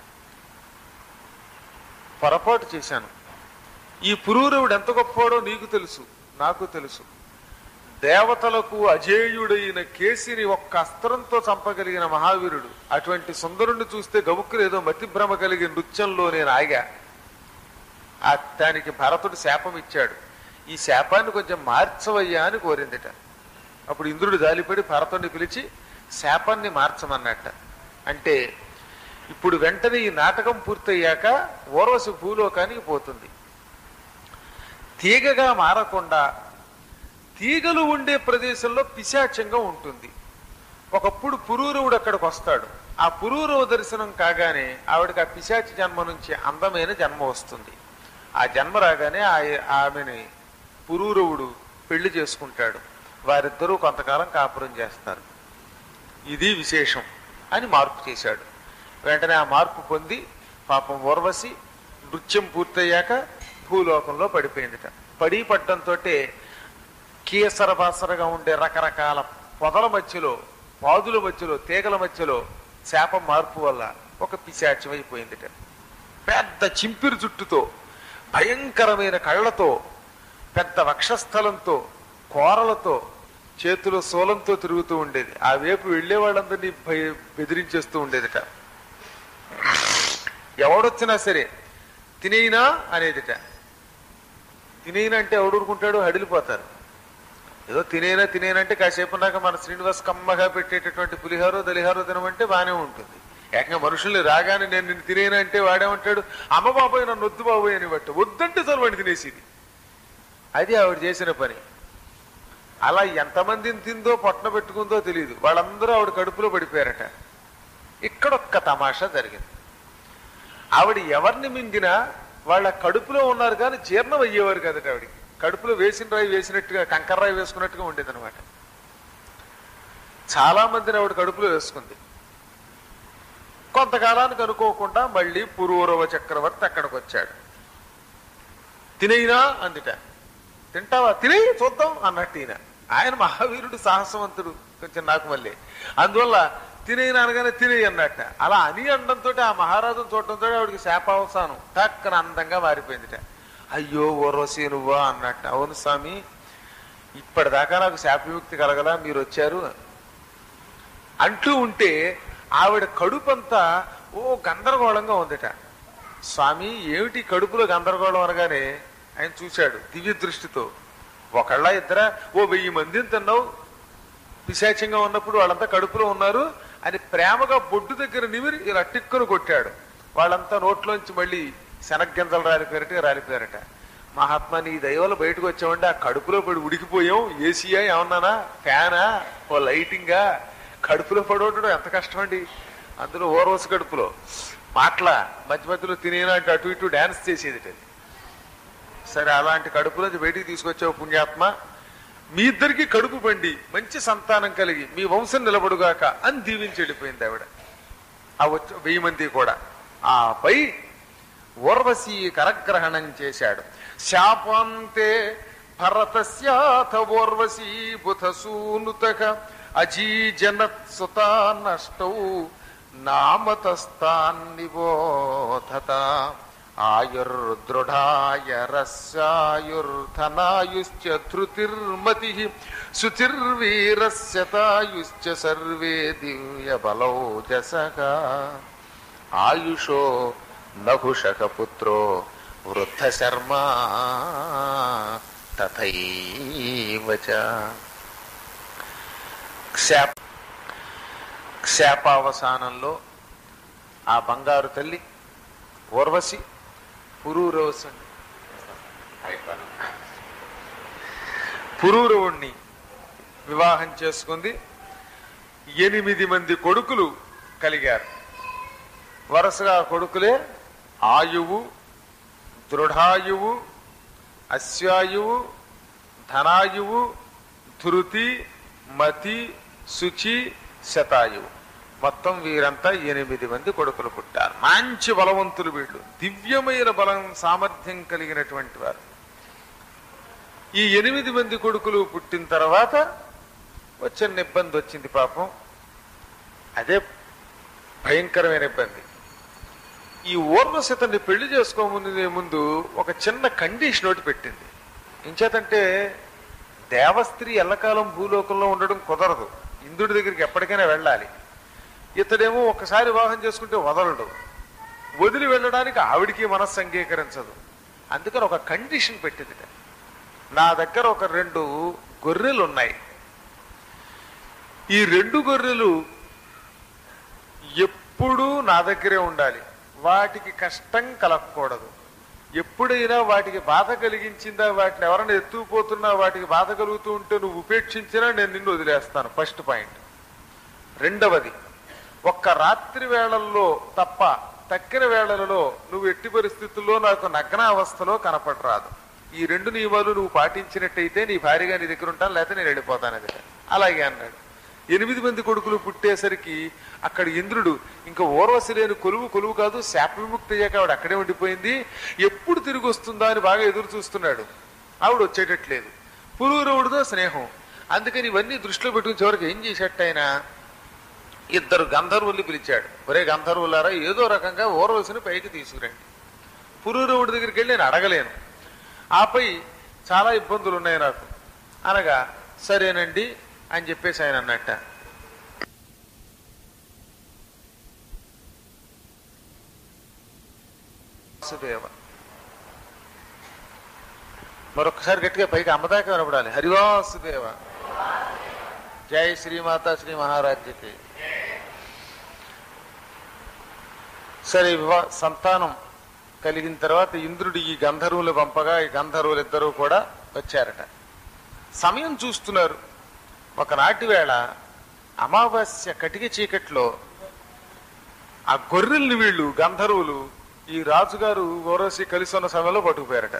పొరపాటు చేశాను. ఈ పురూరవుడు ఎంత గొప్పవాడో నీకు తెలుసు, నాకు తెలుసు. దేవతలకు అజేయుడైన కేసిని ఒక్క అస్త్రంతో చంపగలిగిన మహావీరుడు. అటువంటి సుందరుణ్ణి చూస్తే గబుక్కులు ఏదో మతిభ్రమ కలిగి నృత్యంలో నేను ఆగా. ఆ దానికి భరతుడు శాపం ఇచ్చాడు. ఈ శాపాన్ని కొంచెం మార్చవయ్యా అని కోరిందిట. అప్పుడు ఇంద్రుడు జాలిపడి భరతుడిని పిలిచి శాపాన్ని మార్చమన్నట్ట. అంటే ఇప్పుడు వెంటనే ఈ నాటకం పూర్తయ్యాక ఓర్వశి భూలోకానికి పోతుంది. తీగగా మారకుండా తీగలు ఉండే ప్రదేశంలో పిశాచంగా ఉంటుంది. ఒకప్పుడు పురూరవుడు అక్కడికి వస్తాడు. ఆ పురూరవ దర్శనం కాగానే ఆవిడకి ఆ పిశాచి జన్మ నుంచి అందమైన జన్మ వస్తుంది. ఆ జన్మ రాగానే ఆమెని పురూరవుడు పెళ్లి చేసుకుంటాడు. వారిద్దరూ కొంతకాలం కాపురం చేస్తారు. ఇది విశేషం అని మార్పు చేశాడు. వెంటనే ఆ మార్పు పొంది పాపం ఓర్వశి నృత్యం పూర్తయ్యాక భూలోకంలో పడిపోయిందిట. పడి పట్టడంతో కేసర బాసరగా ఉండే రకరకాల పొదల మధ్యలో, పాదుల మధ్యలో, తీగల మధ్యలో శాపం మార్పు వల్ల ఒక పిశాచం అయిపోయిందిట. పెద్ద చింపిరి జుట్టుతో, భయంకరమైన కళ్ళతో, పెద్ద వక్షస్థలంతో, కోరలతో, చేతిలో శూలంతో తిరుగుతూ ఉండేది. ఆ వైపు వెళ్లే వాళ్ళందరినీ భయ బెదిరించేస్తూ ఉండేదిట. ఎవడొచ్చినా సరే తినేయినా అనేదిట. తినేయినా అంటే ఎవడుకుంటాడు, హడిలిపోతారు. ఏదో తినేనా తినేనంటే కాసేపు నాక మన శ్రీనివాస్ కమ్మగా పెట్టేటటువంటి పులిహారో దలిహారో తినమంటే బాగానే ఉంటుంది. ఏకంగా మనుషుల్ని రాగానే నేను నిన్ను తినేనా అంటే వాడేమంటాడు, అమ్మ బాబోయ్ నన్ను వద్దు బాబోయ్ అని బట్టు వద్దంటే చలవాడిని తినేసేది. అది ఆవిడ చేసిన పని. అలా ఎంతమందిని తిందో పొట్టన పెట్టుకుందో తెలియదు. వాళ్ళందరూ ఆవిడ కడుపులో పడిపోయారట. ఇక్కడొక్క తమాషా జరిగింది. ఆవిడ ఎవరిని మింగినా వాళ్ళ కడుపులో ఉన్నారు కానీ జీర్ణం అయ్యేవారు కదట. ఆవిడికి కడుపులో వేసిన రాయి వేసినట్టుగా, కంకర రాయి వేసుకున్నట్టుగా ఉండేది అనమాట. చాలా మందిని ఆవిడ కడుపులో వేసుకుంది. కొంతకాలానికి అనుకోకుండా మళ్ళీ పురూరవ చక్రవర్తి అక్కడికి వచ్చాడు. తినైనా అందిట. తింటావా, తినే చూద్దాం అన్నట్టు ఈయన. ఆయన మహావీరుడు, సాహసవంతుడు కొంచెం నాకు మళ్ళీ, అందువల్ల తినేయను అనగానే తినేయి అన్నట్ట. అలా అని అనడంతో ఆ మహారాజును చూడటంతో ఆవిడికి శాపావసానం టక్కన అందంగా మారిపోయిందిట. అయ్యో ఊర్వశి నువ్వా అన్నట్ట. అవును స్వామి, ఇప్పటిదాకా నాకు శాప విముక్తి కలగలా, మీరు వచ్చారు అంటూ ఉంటే ఆవిడ కడుపంతా ఓ గందరగోళంగా ఉందిట. స్వామి ఏమిటి కడుపులో గందరగోళం అనగానే ఆయన చూశాడు దివ్య దృష్టితో. ఒకళ్ళ ఇద్దరా, ఓ వెయ్యి మందిని తిన్నావు, పిశాచంగా ఉన్నప్పుడు వాళ్ళంతా కడుపులో ఉన్నారు అని ప్రేమగా బొడ్డు దగ్గర నిమిరి ఇలా టిక్కును కొట్టాడు. వాళ్ళంతా నోట్లోంచి మళ్ళీ శనగ్గింజలు రాలిపోయారట రాలిపోయారట మహాత్మా నీ దయవల్ల బయటకు వచ్చామంటే ఆ కడుపులో పడి ఉడికిపోయాం, ఏసీయా ఏమన్నానా, ఫ్యానా, ఓ లైటింగా, కడుపులో పడవడం ఎంత కష్టం అండి. అందులో ఓర్వశి కడుపులో మాటల మధ్య మధ్యలో తినేనా అంటే అటు ఇటు డాన్స్ చేసేది అది. సరే అలాంటి కడుపులో బయటికి తీసుకొచ్చావు పుణ్యాత్మ, మీ ఇద్దరికి కడుపు పండి మంచి సంతానం కలిగి మీ వంశం నిలబడుగాక అని దీవించి వెళ్ళిపోయింది ఆవిడ. ఆ వచ్చి వెయ్యి మంది కూడా. ఆపై ఊర్వశీ కరగ్రహణం చేశాడు. శాపాంతే భరతస్యాథ ఊర్వశీ బుధసూనుతః అజీజనత్ సుతా నష్టౌ నామతస్తాన్నిబోధత ఆయుర్దృఢాయరస్యాయుర్ధనాయుశ్చ ధృతిర్మతి శుచిర్వీరస్యతాయుశ్చ సర్వే దివ్య బలౌజసః ఆయుషో నహుషః పుత్రో వృద్ధ శర్మా తథైవ చ. శాప శాపావసానంలో ఆ బంగారు తల్లి ఊర్వశి పురూరవసు పురూరవుణ్ణి వివాహం చేసుకుంది. ఎనిమిది మంది కొడుకులు కలిగారు. వరుసగా కొడుకులే ఆయువు, దృఢాయువు, అశ్వాయువు, ధనాయువు, ధృతి, మతి, శుచి, శతాయువు. మొత్తం వీరంతా ఎనిమిది మంది కొడుకులు పుట్టారు. మంచి బలవంతులు వీళ్ళు, దివ్యమైన బలం సామర్థ్యం కలిగినటువంటి వారు. ఈ ఎనిమిది మంది కొడుకులు పుట్టిన తర్వాత వచ్చిన ఇబ్బంది వచ్చింది పాపం. అదే భయంకరమైన ఇబ్బంది. ఈ ఊర్వశి అతన్ని పెళ్లి చేసుకోముందే ముందు ఒక చిన్న కండిషన్ ఒకటి పెట్టింది. ఇంచేతంటే దేవస్త్రీ ఎల్లకాలం భూలోకంలో ఉండడం కుదరదు, ఇంద్రుడి దగ్గరికి ఎప్పటికైనా వెళ్ళాలి. ఇతడేమో ఒకసారి వివాహం చేసుకుంటే వదలడు, వదిలి వెళ్ళడానికి ఆవిడికి మనస్సు అంగీకరించదు. అందుకని ఒక కండిషన్ పెట్టింది. నా దగ్గర ఒక రెండు గొర్రెలు ఉన్నాయి, ఈ రెండు గొర్రెలు ఎప్పుడూ నా దగ్గరే ఉండాలి, వాటికి కష్టం కలగకూడదు. ఎప్పుడైనా వాటికి బాధ కలిగించిందా, వాటిని ఎవరైనా ఎత్తుకుపోతున్నా వాటికి బాధ కలుగుతూ ఉంటే నువ్వు ఉపేక్షించినా నేను నిన్ను వదిలేస్తాను. First point. రెండవది, ఒక్క రాత్రి వేళల్లో తప్ప తక్కిన వేళలలో నువ్వు ఎట్టి పరిస్థితుల్లో నాకు నగ్న అవస్థలో కనపడరాదు. ఈ రెండు నియమాలు నువ్వు పాటించినట్టయితే నీ భార్యగా నీ దగ్గర ఉంటాను, లేకపోతే నేను వెళ్ళిపోతాను. అది అలాగే అన్నాడు. ఎనిమిది మంది కొడుకులు పుట్టేసరికి అక్కడ ఇంద్రుడు ఇంకా ఊర్వశి లేని కొలువు కొలువు కాదు, శాప విముక్తి అయ్యాక ఆవిడ అక్కడే ఉండిపోయింది. ఎప్పుడు తిరిగి వస్తుందా అని బాగా ఎదురు చూస్తున్నాడు. ఆవిడ వచ్చేటట్లేదు. పురూరవుడితో స్నేహం, అందుకని ఇవన్నీ దృష్టిలో పెట్టుకుని చివరికి ఏం చేసేట ఆయన ఇద్దరు గంధర్వుల్ని పిలిచాడు. ఒరే గంధర్వులారా, ఏదో రకంగా ఊర్వశిని పైకి తీసుకురండి. పురూరవుడి దగ్గరికి వెళ్ళి నేను అడగలేను, ఆపై చాలా ఇబ్బందులు ఉన్నాయి నాకు అనగా సరేనండి అని చెప్పేసి ఆయన అన్నట్ట. వాసుదేవ మరొకసారి గట్టిగా పైకి అమ్మదాకా వినపడాలి. హరివాసుదేవ, జై శ్రీమాత శ్రీ మహారాజ్యకి. సరే వివా సంతానం కలిగిన తర్వాత ఇంద్రుడు ఈ గంధర్వులు పంపగా ఈ గంధర్వులు ఇద్దరూ కూడా వచ్చారట. సమయం చూస్తున్నారు. ఒకనాటి వేళ అమావాస్య కటిక చీకట్లో ఆ గొర్రెల్ని వీళ్ళు గంధర్వులు ఈ రాజుగారు ఊర్వశి కలిసి ఉన్న సమయంలో పట్టుకుపోయారట.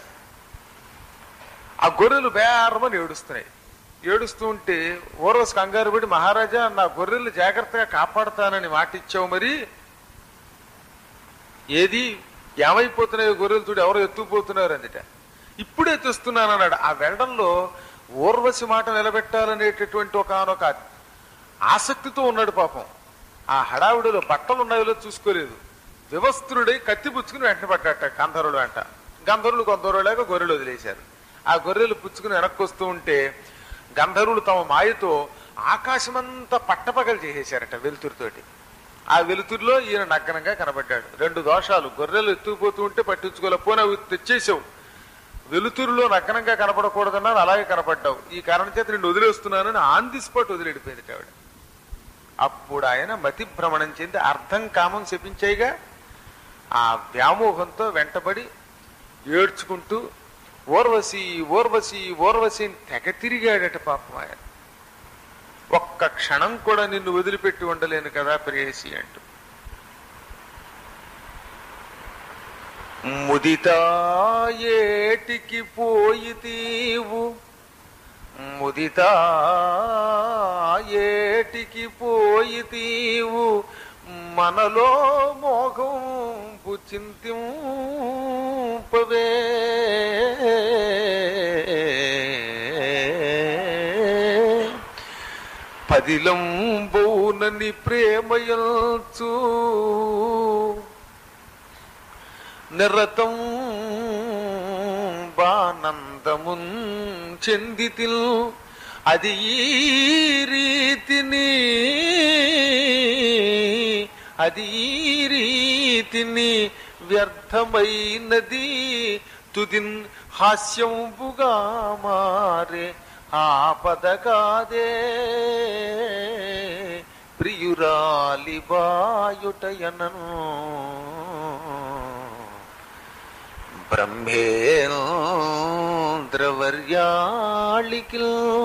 ఆ గొర్రెలు బేరమని ఏడుస్తున్నాయి. ఏడుస్తూ ఉంటే ఊర్వశి కంగారు పడి, మహారాజా నా గొర్రెలు జాగ్రత్తగా కాపాడుతానని మాట ఇచ్చావు, మరి ఏది ఏమైపోతున్నాయో గొర్రెలు చూడు ఎవరో ఎత్తుకుపోతున్నారు అందుట. ఇప్పుడే తెస్తున్నాను అన్నాడు. ఆ వెళ్ళడంలో ఊర్వశి మాట నిలబెట్టాలనేటటువంటి ఒకనొక ఆసక్తితో ఉన్నాడు పాపం. ఆ హడావుడిలో బట్టలు ఉన్నాయో చూసుకోలేదు. వివస్త్రుడై కత్తి పుచ్చుకుని వెంటనే పడ్డట గంధర్వుడు వెంట. గంధర్వులు కొంత దూరలేక గొర్రెలు వదిలేశారు. ఆ గొర్రెలు పుచ్చుకుని వెనక్కి వస్తూ ఉంటే గంధర్వులు తమ మాయతో ఆకాశమంతా పట్టపగలు చేసేశారట వెలుతురుతోటి. ఆ వెలుతురులో ఈయన నగ్నంగా కనబడ్డాడు. రెండు దోషాలు, గొర్రెలు ఎత్తుకుపోతూ ఉంటే పట్టించుకోలే, పోనీ అవి తెచ్చేసావు, వెలుతురులో నగ్నంగా కనపడకూడదన్నారు, అలాగే కనపడ్డావు, ఈ కారణం చేత నేను వదిలేస్తున్నానని ఆన్ ది స్పాట్ వదిలేడిపోయింది ఆవిడ. అప్పుడు ఆయన మతి భ్రమణం చెంది అర్థం కామం శపించాయిగా, ఆ వ్యామోహంతో వెంటబడి ఏడ్చుకుంటూ ఓర్వశి ఓర్వశి ఓర్వశి అని తెగ తిరిగాడట పాపం ఆయన. ఒక్క క్షణం కూడా నిన్ను వదిలిపెట్టి ఉండలేను కదా ప్రేయసి అంటూ. ముదితా ఏటికి పోయితీవు, ముదితా ఏటికి పోయితీవు, మనలో మోహం చింతింపవే, పదిలంబౌనని ప్రేమయల్చు నిరతం బానందమున్ చెందితిల్, అది ఈ రీతిని అది ఈ రీతిని వ్యర్థమైనది తుదిన్ హాస్యంబుగా మారే ఆపద కాదే, ప్రియురాలి బాయుటయనను బ్రహ్మేంద్రవర్యాళికి.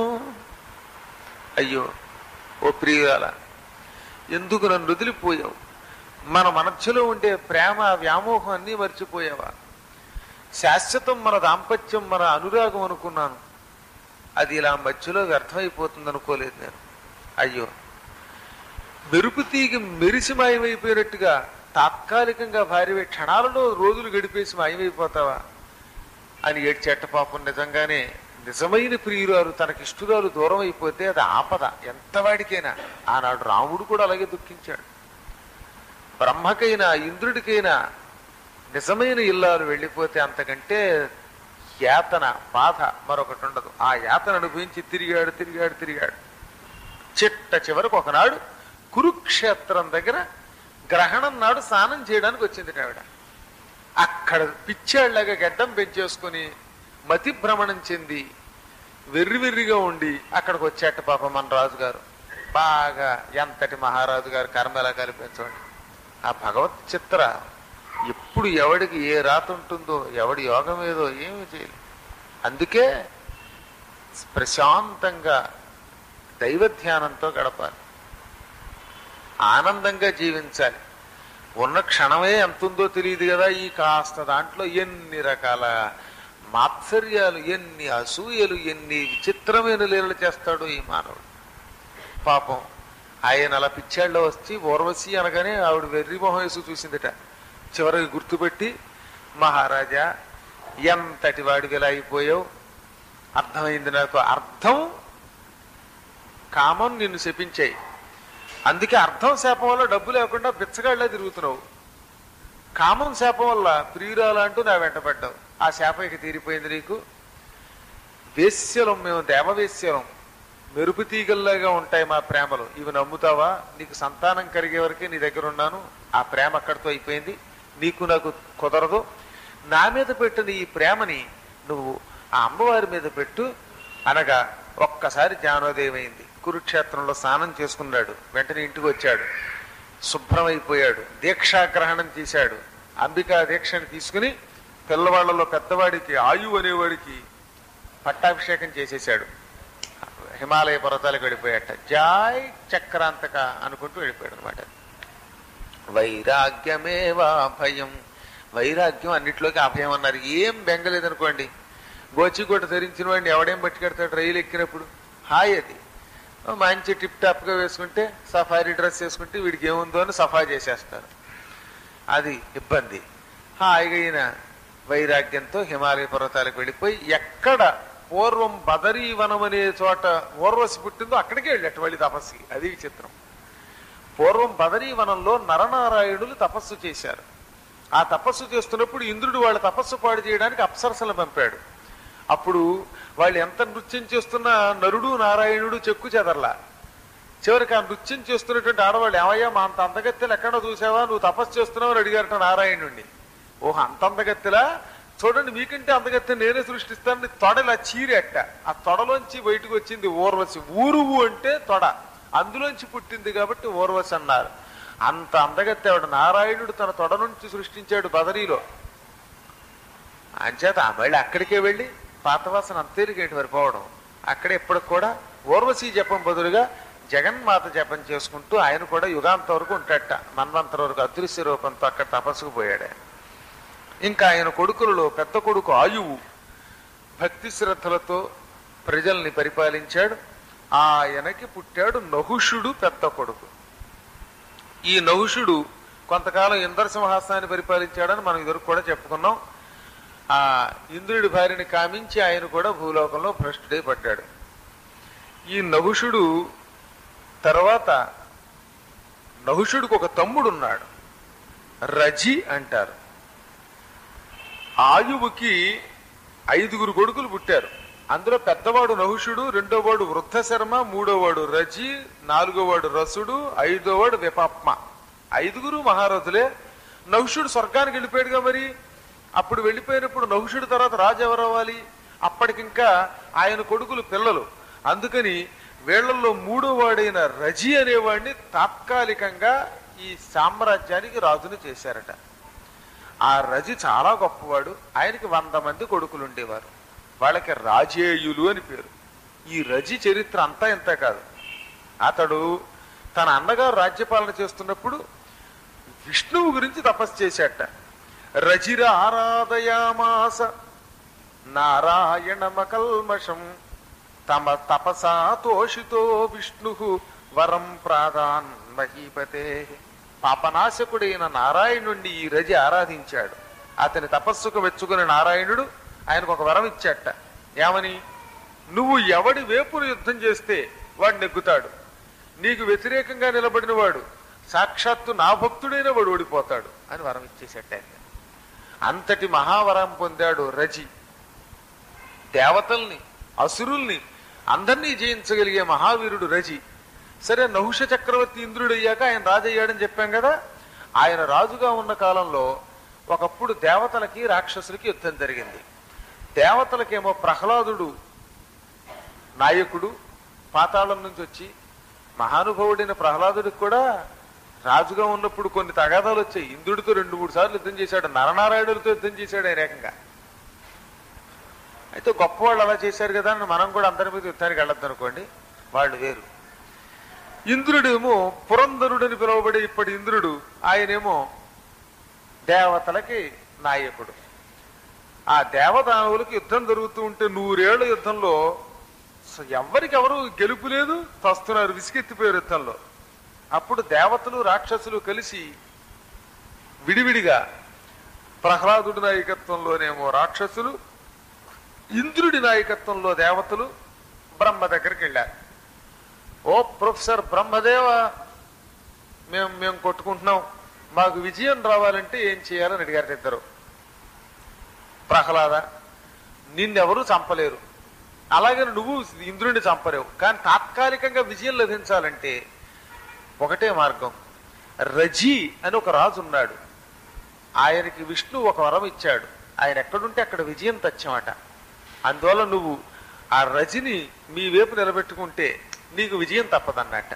అయ్యో ఓ ప్రియురాల, ఎందుకు నన్ను వదిలిపోయావు? మన మనస్సులో ఉండే ప్రేమ వ్యామోహం అన్నీ మర్చిపోయావా? శాశ్వతం మన దాంపత్యం, మన అనురాగం అనుకున్నాను, అది ఇలా మధ్యలో వ్యర్థమైపోతుంది అనుకోలేదు నేను. అయ్యో, మెరుపు తీగి మెరిసి మాయమైపోయినట్టుగా తాత్కాలికంగా భార్య క్షణాలలో రోజులు గడిపేసి మాయమైపోతావా అని ఏడ్చేట పాపం. నిజంగానే నిజమైన ప్రియురాలు తనకిష్టురాలు దూరం అయిపోతే అది ఆపద ఎంతవాడికైనా. ఆనాడు రాముడు కూడా అలాగే దుఃఖించాడు. బ్రహ్మకైనా ఇంద్రుడికైనా నిజమైన ఇల్లాలు వెళ్ళిపోతే అంతకంటే యాతన బాధ మరొకటి ఉండదు. ఆ యాతన అనుభవించి తిరిగాడు తిరిగాడు తిరిగాడు చిట్ట చివరకు ఒకనాడు కురుక్షేత్రం దగ్గర గ్రహణం నాడు స్నానం చేయడానికి వచ్చింది ఆవిడ. అక్కడ పిచ్చాళ్ళగా గడ్డం పెంచేసుకుని మతి భ్రమణం చెంది వెర్రివెర్రిగా ఉండి అక్కడికి వచ్చేట పాపం మన రాజుగారు. బాగా ఎంతటి మహారాజు గారు కర్మ ఎలా కల్పించండి. ఆ భగవత్ చిత్ర ఎప్పుడు ఎవడికి ఏ రాత ఉంటుందో, ఎవడి యోగం ఏదో ఏమి చేయలేదు. అందుకే ప్రశాంతంగా దైవ ధ్యానంతో గడపాలి, ఆనందంగా జీవించాలి. ఉన్న క్షణమే ఎంత ఉందో తెలియదు కదా. ఈ కాస్త దాంట్లో ఎన్ని రకాల మాత్సర్యాలు, ఎన్ని అసూయలు, ఎన్ని విచిత్రమైన లీలలు చేస్తాడు ఈ మానవుడు. పాపం ఆయన అలా పిచ్చాళ్ళలో వచ్చి ఊర్వశి అనగానే ఆవిడ వెర్రి మొహం వేసి చూసిందిట. చివరికి గుర్తుపెట్టి, మహారాజా ఎంతటి వాడికి ఇలా అయిపోయావు, అర్థమైంది నాకు. అర్థం కామం నిన్ను శపించాయి, అందుకే అర్థం శాపం వల్ల డబ్బు లేకుండా బిచ్చగాళ్ళ తిరుగుతున్నావు. కామం శాపం వల్ల ప్రియురాలు అంటూ నా వెంట పడ్డావు. ఆ శాపం ఇక తీరిపోయింది నీకు. వేశ్యలం మేము, దేవవేశ్యలం, మెరుపు తీగల్లాగా ఉంటాయి మా ప్రేమలు. ఇవి నమ్ముతావా? నీకు సంతానం కలిగే వరకే నీ దగ్గర ఉన్నాను, ఆ ప్రేమ అక్కడితో అయిపోయింది, నీకు నాకు కుదరదు. నా మీద పెట్టిన ఈ ప్రేమని నువ్వు ఆ అమ్మవారి మీద పెట్టు అనగా ఒక్కసారి జ్ఞానోదయమైంది. కురుక్షేత్రంలో స్నానం చేసుకున్నాడు, వెంటనే ఇంటికి వచ్చాడు, శుభ్రమైపోయాడు, దీక్షాగ్రహణం చేశాడు. అంబికా దీక్షని తీసుకుని పిల్లవాళ్లలో పెద్దవాడికి ఆయు అనేవాడికి పట్టాభిషేకం చేసేశాడు. హిమాలయ పర్వతాలకు వెళ్ళిపోయాట. జాయ్ చక్రాంతక అనుకుంటూ వెళ్ళిపోయాడు అనమాట. వైరాగ్యమేవా భయం, వైరాగ్యం అన్నిట్లోకి అభయం అన్నారు. ఏం బెంగలేదనుకోండి, గోచిగూట ధరించిన వాడిని ఎవడేం పట్టుకెడతాడు రైలు ఎక్కినప్పుడు? హాయ్, అది మంచి టిప్ టాప్ గా వేసుకుంటే, సఫారీ డ్రెస్ వేసుకుంటే వీడికి ఏముందో అని సఫా చేసేస్తారు, అది ఇబ్బంది. హాయిగా ఈయన వైరాగ్యంతో హిమాలయ పర్వతాలకు వెళ్ళిపోయి ఎక్కడ పూర్వం బదరీవనం అనే చోట ఊర్వశి పుట్టిందో అక్కడికే వెళ్ళట మళ్ళీ తపస్సుకి. అది విచిత్రం. పూర్వం బదరీవనంలో నరనారాయణులు తపస్సు చేశారు. ఆ తపస్సు చేస్తున్నప్పుడు ఇంద్రుడు వాళ్ళ తపస్సు పాడు చేయడానికి అప్సరసలు పంపాడు. అప్పుడు వాళ్ళు ఎంత నృత్యం చేస్తున్నా నరుడు నారాయణుడు చెక్కు చెదర్లా. చివరికి ఆ నృత్యం చేస్తున్నటువంటి ఆడవాళ్ళు, ఏమయ్యా మా అంత అందగత్తెలు ఎక్కడో చూసావా, నువ్వు తపస్సు చేస్తున్నావు అని అడిగారట నారాయణుడిని. ఓహో అంత అందగత్తెలా, చూడండి మీకంటే అందగత్తె నేనే సృష్టిస్తాను. తొడలా చీరెట్ట, ఆ తొడలోంచి బయటకు వచ్చింది ఊర్వశి. ఊరువు అంటే తొడ, అందులోంచి పుట్టింది కాబట్టి ఊర్వశి అన్నారు. అంత అందగత్తె ఆవిడ. నారాయణుడు తన తొడ నుంచి సృష్టించాడు బదరీలో. అంచేత మళ్ళీ అక్కడికే వెళ్ళి పాతవాసన అంతేరికేంటి వరిపోవడం. అక్కడ ఎప్పటికి కూడా ఊర్వశీ జపం బదులుగా జగన్మాత జపం చేసుకుంటూ ఆయన కూడా యుగాంత వరకు ఉంటాడట. మన్వంతర వరకు అదృశ్య రూపంతో అక్కడ తపస్సుకు పోయాడు. ఇంకా ఆయన కొడుకులలో పెద్ద కొడుకు ఆయువు భక్తి శ్రద్ధలతో ప్రజల్ని పరిపాలించాడు. ఆయనకి పుట్టాడు నహుషుడు పెద్ద కొడుకు. ఈ నహుషుడు కొంతకాలం ఇంద్రసింహాసనాన్ని పరిపాలించాడని మనం ఇదివరకు కూడా చెప్పుకున్నాం. ఆ ఇంద్రుడి భార్యని కామించి ఆయన కూడా భూలోకంలో భ్రష్టుడై పడ్డాడు. ఈ నహుషుడు తర్వాత నహుషుడికి ఒక తమ్ముడు ఉన్నాడు, రజి అంటారు. ఆయువుకి ఐదుగురు కొడుకులు పుట్టారు. అందులో పెద్దవాడు నహుషుడు, రెండోవాడు వృద్ధ శర్మ, మూడోవాడు రజి, నాలుగోవాడు రసుడు, ఐదోవాడు విపాప్మ. ఐదుగురు మహారథులే. నహుషుడు స్వర్గానికి వెళ్ళిపోయాడుగా. మరి అప్పుడు వెళ్ళిపోయినప్పుడు నహుషుడు తర్వాత రాజు ఎవరు అవ్వాలి? అప్పటికింకా ఆయన కొడుకులు పిల్లలు. అందుకని వీళ్లలో మూడో వాడైన రజి అనేవాడిని తాత్కాలికంగా ఈ సామ్రాజ్యానికి రాజుని చేశారట. ఆ రజి చాలా గొప్పవాడు. ఆయనకి వంద మంది కొడుకులు ఉండేవారు. వాళ్ళకి రాజేయులు అని పేరు. ఈ రజి చరిత్ర అంతా ఇంత కాదు. అతడు తన అన్నగారు రాజ్యపాలన చేస్తున్నప్పుడు విష్ణువు గురించి తపస్సు చేశాట. రజిర ఆరాధయామాస నారాయణమకల్మషం తమ తపసా తోషితో విష్ణు వరం ప్రాదాన్ మహీపతే. పాపనాశకుడైన నారాయణుణ్ణి ఈ రజి ఆరాధించాడు. అతని తపస్సుకు మెచ్చుకుని నారాయణుడు ఆయనకు ఒక వరం ఇచ్చాట. ఏమని? నువ్వు ఎవడి వేపును యుద్ధం చేస్తే వాడు నెగ్గుతాడు, నీకు వ్యతిరేకంగా నిలబడిన వాడు సాక్షాత్తు నా భక్తుడైన వాడు ఓడిపోతాడు అని వరం ఇచ్చేసేట. అంతటి మహావరం పొందాడు రజి. దేవతల్ని అసురుల్ని అందరినీ జయించగలిగే మహావీరుడు రజి. సరే, నహుష చక్రవర్తి ఇంద్రుడు అయ్యాక ఆయన రాజు అయ్యాడని చెప్పాం కదా. ఆయన రాజుగా ఉన్న కాలంలో ఒకప్పుడు దేవతలకి రాక్షసులకి యుద్ధం జరిగింది. దేవతలకేమో ప్రహ్లాదుడు నాయకుడు పాతాళం నుంచి వచ్చి, మహానుభావుడైన ప్రహ్లాదుడికి కూడా రాజుగా ఉన్నప్పుడు కొన్ని తగాదాలు వచ్చాయి. ఇంద్రుడితో రెండు మూడు సార్లు యుద్ధం చేశాడు, నరనారాయణులతో యుద్ధం చేశాడు ఆయన ఏకంగా. అయితే గొప్పవాళ్ళు అలా చేశారు కదా అని మనం కూడా అందరి మీద యుద్ధానికి వెళ్ళొద్దు అనుకోండి, వాళ్ళు వేరు. ఇంద్రుడేమో పురంధరుడని పిలువబడే ఇప్పటి ఇంద్రుడు, ఆయనేమో దేవతలకి నాయకుడు. ఆ దేవదానవులకి యుద్ధం జరుగుతూ ఉంటే నూరేళ్ల యుద్ధంలో ఎవరికెవరు గెలుపు లేదు, తస్తున్నారు, విసిగెత్తిపోయారు యుద్ధంలో. అప్పుడు దేవతలు రాక్షసులు కలిసి విడివిడిగా ప్రహ్లాదుడి నాయకత్వంలోనేమో రాక్షసులు, ఇంద్రుడి నాయకత్వంలో దేవతలు బ్రహ్మ దగ్గరికి వెళ్ళారు. ఓ ప్రొఫెసర్ బ్రహ్మదేవ, మేము మేము కొట్టుకుంటున్నాం, మాకు విజయం రావాలంటే ఏం చేయాలని అడిగారు ఇద్దరు. ప్రహ్లాద, నిన్నెవరూ చంపలేరు, అలాగే నువ్వు ఇంద్రుడిని చంపలేవు, కానీ తాత్కాలికంగా విజయం లభించాలంటే ఒకటే మార్గం. రజి అని ఒక రాజు ఉన్నాడు, ఆయనకి విష్ణు ఒక వరం ఇచ్చాడు. ఆయన ఎక్కడుంటే అక్కడ విజయం తచ్చమాట. అందువల్ల నువ్వు ఆ రజిని మీ వైపు నిలబెట్టుకుంటే నీకు విజయం తప్పదన్నట్ట.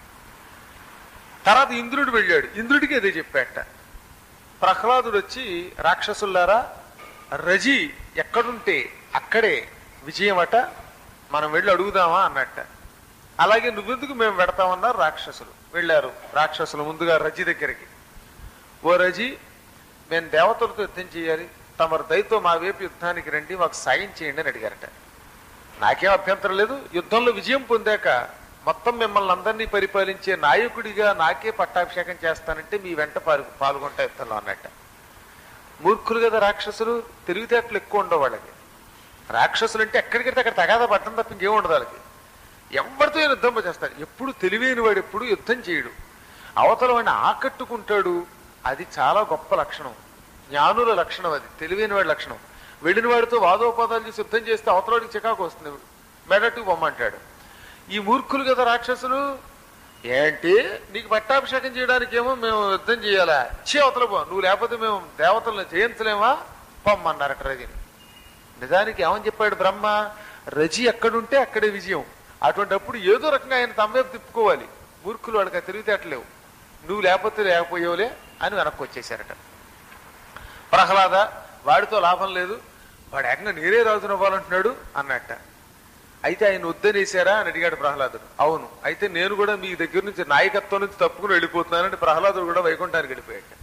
తర్వాత ఇంద్రుడు వెళ్ళాడు, ఇంద్రుడికి అదే చెప్పాట. ప్రహ్లాదుడు వచ్చి, రాక్షసులారా, రజి ఎక్కడుంటే అక్కడే విజయం అట, మనం వెళ్ళి అడుగుదామా అన్నట్ట. అలాగే నువ్వెందుకు మేము పెడతామన్నారు రాక్షసులు. వెళ్ళారు రాక్షసులు ముందుగా రజి దగ్గరికి. ఓ రజి, మేము దేవతలతో యుద్ధం చేయాలి, తమరు దయతో మా వైపు యుద్ధానికి రండి, మాకు సాయం చేయండి అని అడిగారట. నాకేం అభ్యంతరం లేదు, యుద్ధంలో విజయం పొందాక మొత్తం మిమ్మల్ని అందరినీ పరిపాలించే నాయకుడిగా నాకే పట్టాభిషేకం చేస్తానంటే మీ వెంట పాల్గొంటా యుద్ధంలో అన్నట్ట. మూర్ఖులు కదా రాక్షసులు, తెలివితేటలు ఎక్కువ ఉండవు వాళ్ళకి. రాక్షసులు అంటే ఎక్కడికైతే అక్కడ తగాదా పట్టడం తప్ప ఇంకేం ఉండదు వాళ్ళకి. ఎవరితో యుద్ధం చేస్తారు. ఎప్పుడు తెలివైన వాడు ఎప్పుడు యుద్ధం చేయడు, అవతల వాడిని ఆకట్టుకుంటాడు. అది చాలా గొప్ప లక్షణం, జ్ఞానుల లక్షణం, అది తెలివైన వాడి లక్షణం. వెళ్ళిన వాడితో వాదోపాదాలు చేసి యుద్ధం చేస్తే అవతల వాడికి చికాకు వస్తుంది, మెడటు బొమ్మంటాడు. ఈ మూర్ఖులు కదా రాక్షసులు, ఏంటి నీకు పట్టాభిషేకం చేయడానికి ఏమో మేము యుద్ధం చేయాలా, చే అవతల పో, నువ్వు లేకపోతే మేము దేవతలను జయించలేమా, పొమ్మన్నారట రజిని. నిజానికి ఏమని చెప్పాడు బ్రహ్మ, రజి ఎక్కడుంటే అక్కడే విజయం. అటువంటిప్పుడు ఏదో రకంగా ఆయన తమ్మేపు తిప్పుకోవాలి. మూర్ఖులు వాళ్ళకి తెలివితేటలేవు, నువ్వు లేకపోతే లేకపోయేవులే అని వెనక్కి వచ్చేసారట. ప్రహ్లాద వాడితో లాభం లేదు, వాడు ఏకంగా నేరే రాజును అవ్వాలంటున్నాడు అన్నట్ట. అయితే ఆయన వద్దనేసారా అని అడిగాడు ప్రహ్లాదుడు. అవును, అయితే నేను కూడా మీ దగ్గర నుంచి నాయకత్వం నుంచి తప్పుకుని వెళ్ళిపోతున్నానంటే ప్రహ్లాదుడు కూడా వైకుంఠానికి వెళ్ళిపోయాడు.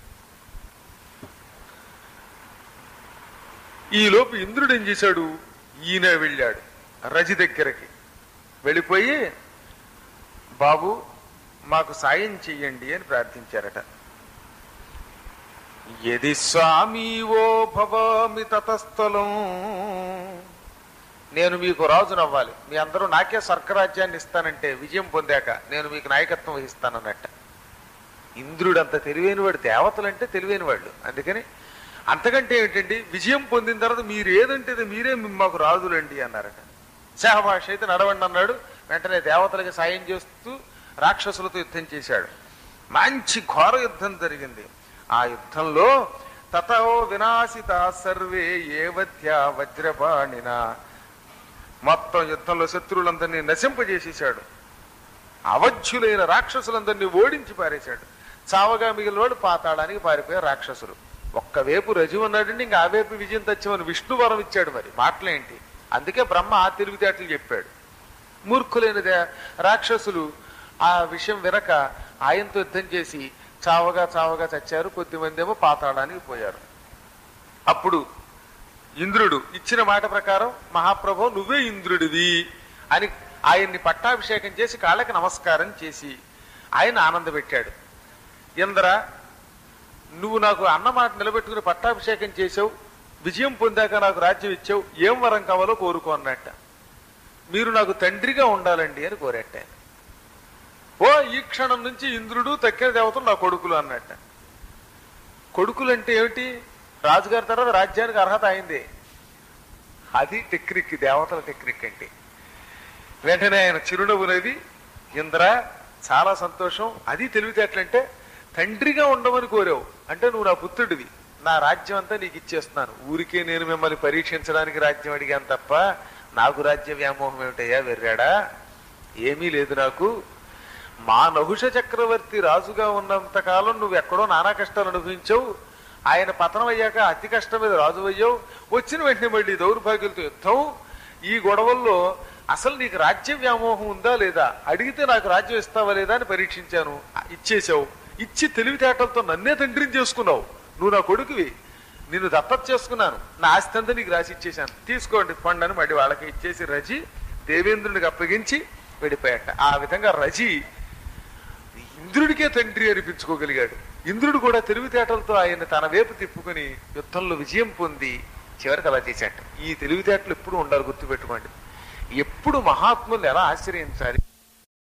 ఈ లోపు ఇంద్రుడు ఏం చేశాడు, ఈయన వెళ్ళాడు రజి దగ్గరకి. వెళ్ళిపోయి బాబు మాకు సాయం చెయ్యండి అని ప్రార్థించారట. యది స్వామీవో భవామి తతస్థలం, నేను మీకు రాజునవ్వాలి, మీ అందరూ నాకే స్వర్గరాజ్యాన్ని ఇస్తానంటే విజయం పొందాక నేను మీకు నాయకత్వం వహిస్తానన్నట్ట. ఇంద్రుడు అంత తెలివైన వాడు, దేవతలంటే తెలివైన వాళ్ళు. అందుకని అంతకంటే ఏంటండి, విజయం పొందిన తర్వాత మీరు ఏదంటే మీరే మాకు రాజులండి అన్నారట. శాహభాష అయితే నడవండి అన్నాడు. వెంటనే దేవతలకి సాయం చేస్తూ రాక్షసులతో యుద్ధం చేశాడు. మంచి ఘోర యుద్ధం జరిగింది. ఆ యుద్ధంలో తతో వినాశిత సర్వే ఏవధ్యా వజ్రపాణిన, మొత్తం యుద్ధంలో శత్రువులందరినీ నశింపజేసేశాడు. అవధ్యులైన రాక్షసులందరినీ ఓడించి పారేశాడు. చావగా మిగిలిన వాడు పాతాళానికి పారిపోయారు రాక్షసులు. ఒక్కవైపు రజు ఉన్నాడండి, ఇంకా ఆ వైపు విజయం తెచ్చమని విష్ణు వరం ఇచ్చాడు. మరి మాటలేంటి, అందుకే బ్రహ్మ ఆ తెలివితేటలు చెప్పాడు. మూర్ఖులైన రాక్షసులు ఆ విషయం వినక ఆయనతో యుద్ధం చేసి చావగా చావగా చచ్చారు. కొద్దిమంది ఏమో పాతాళానికి పోయారు. అప్పుడు ఇంద్రుడు ఇచ్చిన మాట ప్రకారం, మహాప్రభు నువ్వే ఇంద్రుడివి అని ఆయన్ని పట్టాభిషేకం చేసి కాళ్ళకి నమస్కారం చేసి ఆయన ఆనందపెట్టాడు. ఇంద్ర, నువ్వు నాకు అన్నమాట నిలబెట్టుకుని పట్టాభిషేకం చేసావు, విజయం పొందాక నాకు రాజ్యం ఇచ్చావు, ఏం వరం కావాలో కోరుకో అన్నట్ట. మీరు నాకు తండ్రిగా ఉండాలండి అని కోరట్ట. ఓ ఈ క్షణం నుంచి ఇంద్రుడు తక్కిన దేవతలు నా కొడుకులు అన్నట్ట. కొడుకులంటే ఏమిటి, రాజుగారి తర్వాత రాజ్యానికి అర్హత అయిందే. అది టెక్నిక్, దేవతల టెక్నిక్ అంటే. వెంటనే ఆయన చిరునవ్వు నవ్వి, ఇంద్ర చాలా సంతోషం, అది తెలివితేటలంటే తండ్రిగా ఉండమని కోరావు అంటే నువ్వు నా పుత్రుడివి, నా రాజ్యం అంతా నీకు ఇచ్చేస్తున్నాను. ఊరికే నేను మిమ్మల్ని పరీక్షించడానికి రాజ్యం అడిగాను తప్ప నాకు రాజ్య వ్యామోహం ఏమిటయ్యా వెర్రాడా, ఏమీ లేదు నాకు. మా నహుష చక్రవర్తి రాజుగా ఉన్నంతకాలం నువ్వు ఎక్కడో నానా కష్టాలు అనుభవించావు, ఆయన పతనం అయ్యాక అతి కష్టం మీద రాజు అయ్యావు, వచ్చిన వెంటనే మళ్ళీ దౌర్భాగ్యులతో యుద్ధం. ఈ గొడవల్లో అసలు నీకు రాజ్య వ్యామోహం ఉందా లేదా, అడిగితే నాకు రాజ్యం ఇస్తావా లేదా అని పరీక్షించాను, ఇచ్చేసావు. ఇచ్చి తెలివితేటలతో నన్నే తండ్రిని చేసుకున్నావు, నువ్వు నా కొడుకువి, నిన్ను దత్తత చేసుకున్నాను, నా ఆస్తి అంతా నీకు రాసి ఇచ్చేశాను, తీసుకోండి పండని మళ్ళీ వాళ్ళకి ఇచ్చేసి రజి దేవేంద్రుడికి అప్పగించి వెళ్ళిపోయాట. ఆ విధంగా రజి ఇంద్రుడికే తండ్రి అనిపించుకోగలిగాడు. ఇంద్రుడు కూడా తెలివితేటలతో ఆయన తన వైపు తిప్పుకుని యుద్ధంలో విజయం పొంది చివరికి అలా చేశాట. ఈ తెలివితేటలు ఎప్పుడు ఉండాలి, గుర్తుపెట్టుకోండి. ఎప్పుడు మహాత్ములు ఎలా ఆశ్రయించాలి.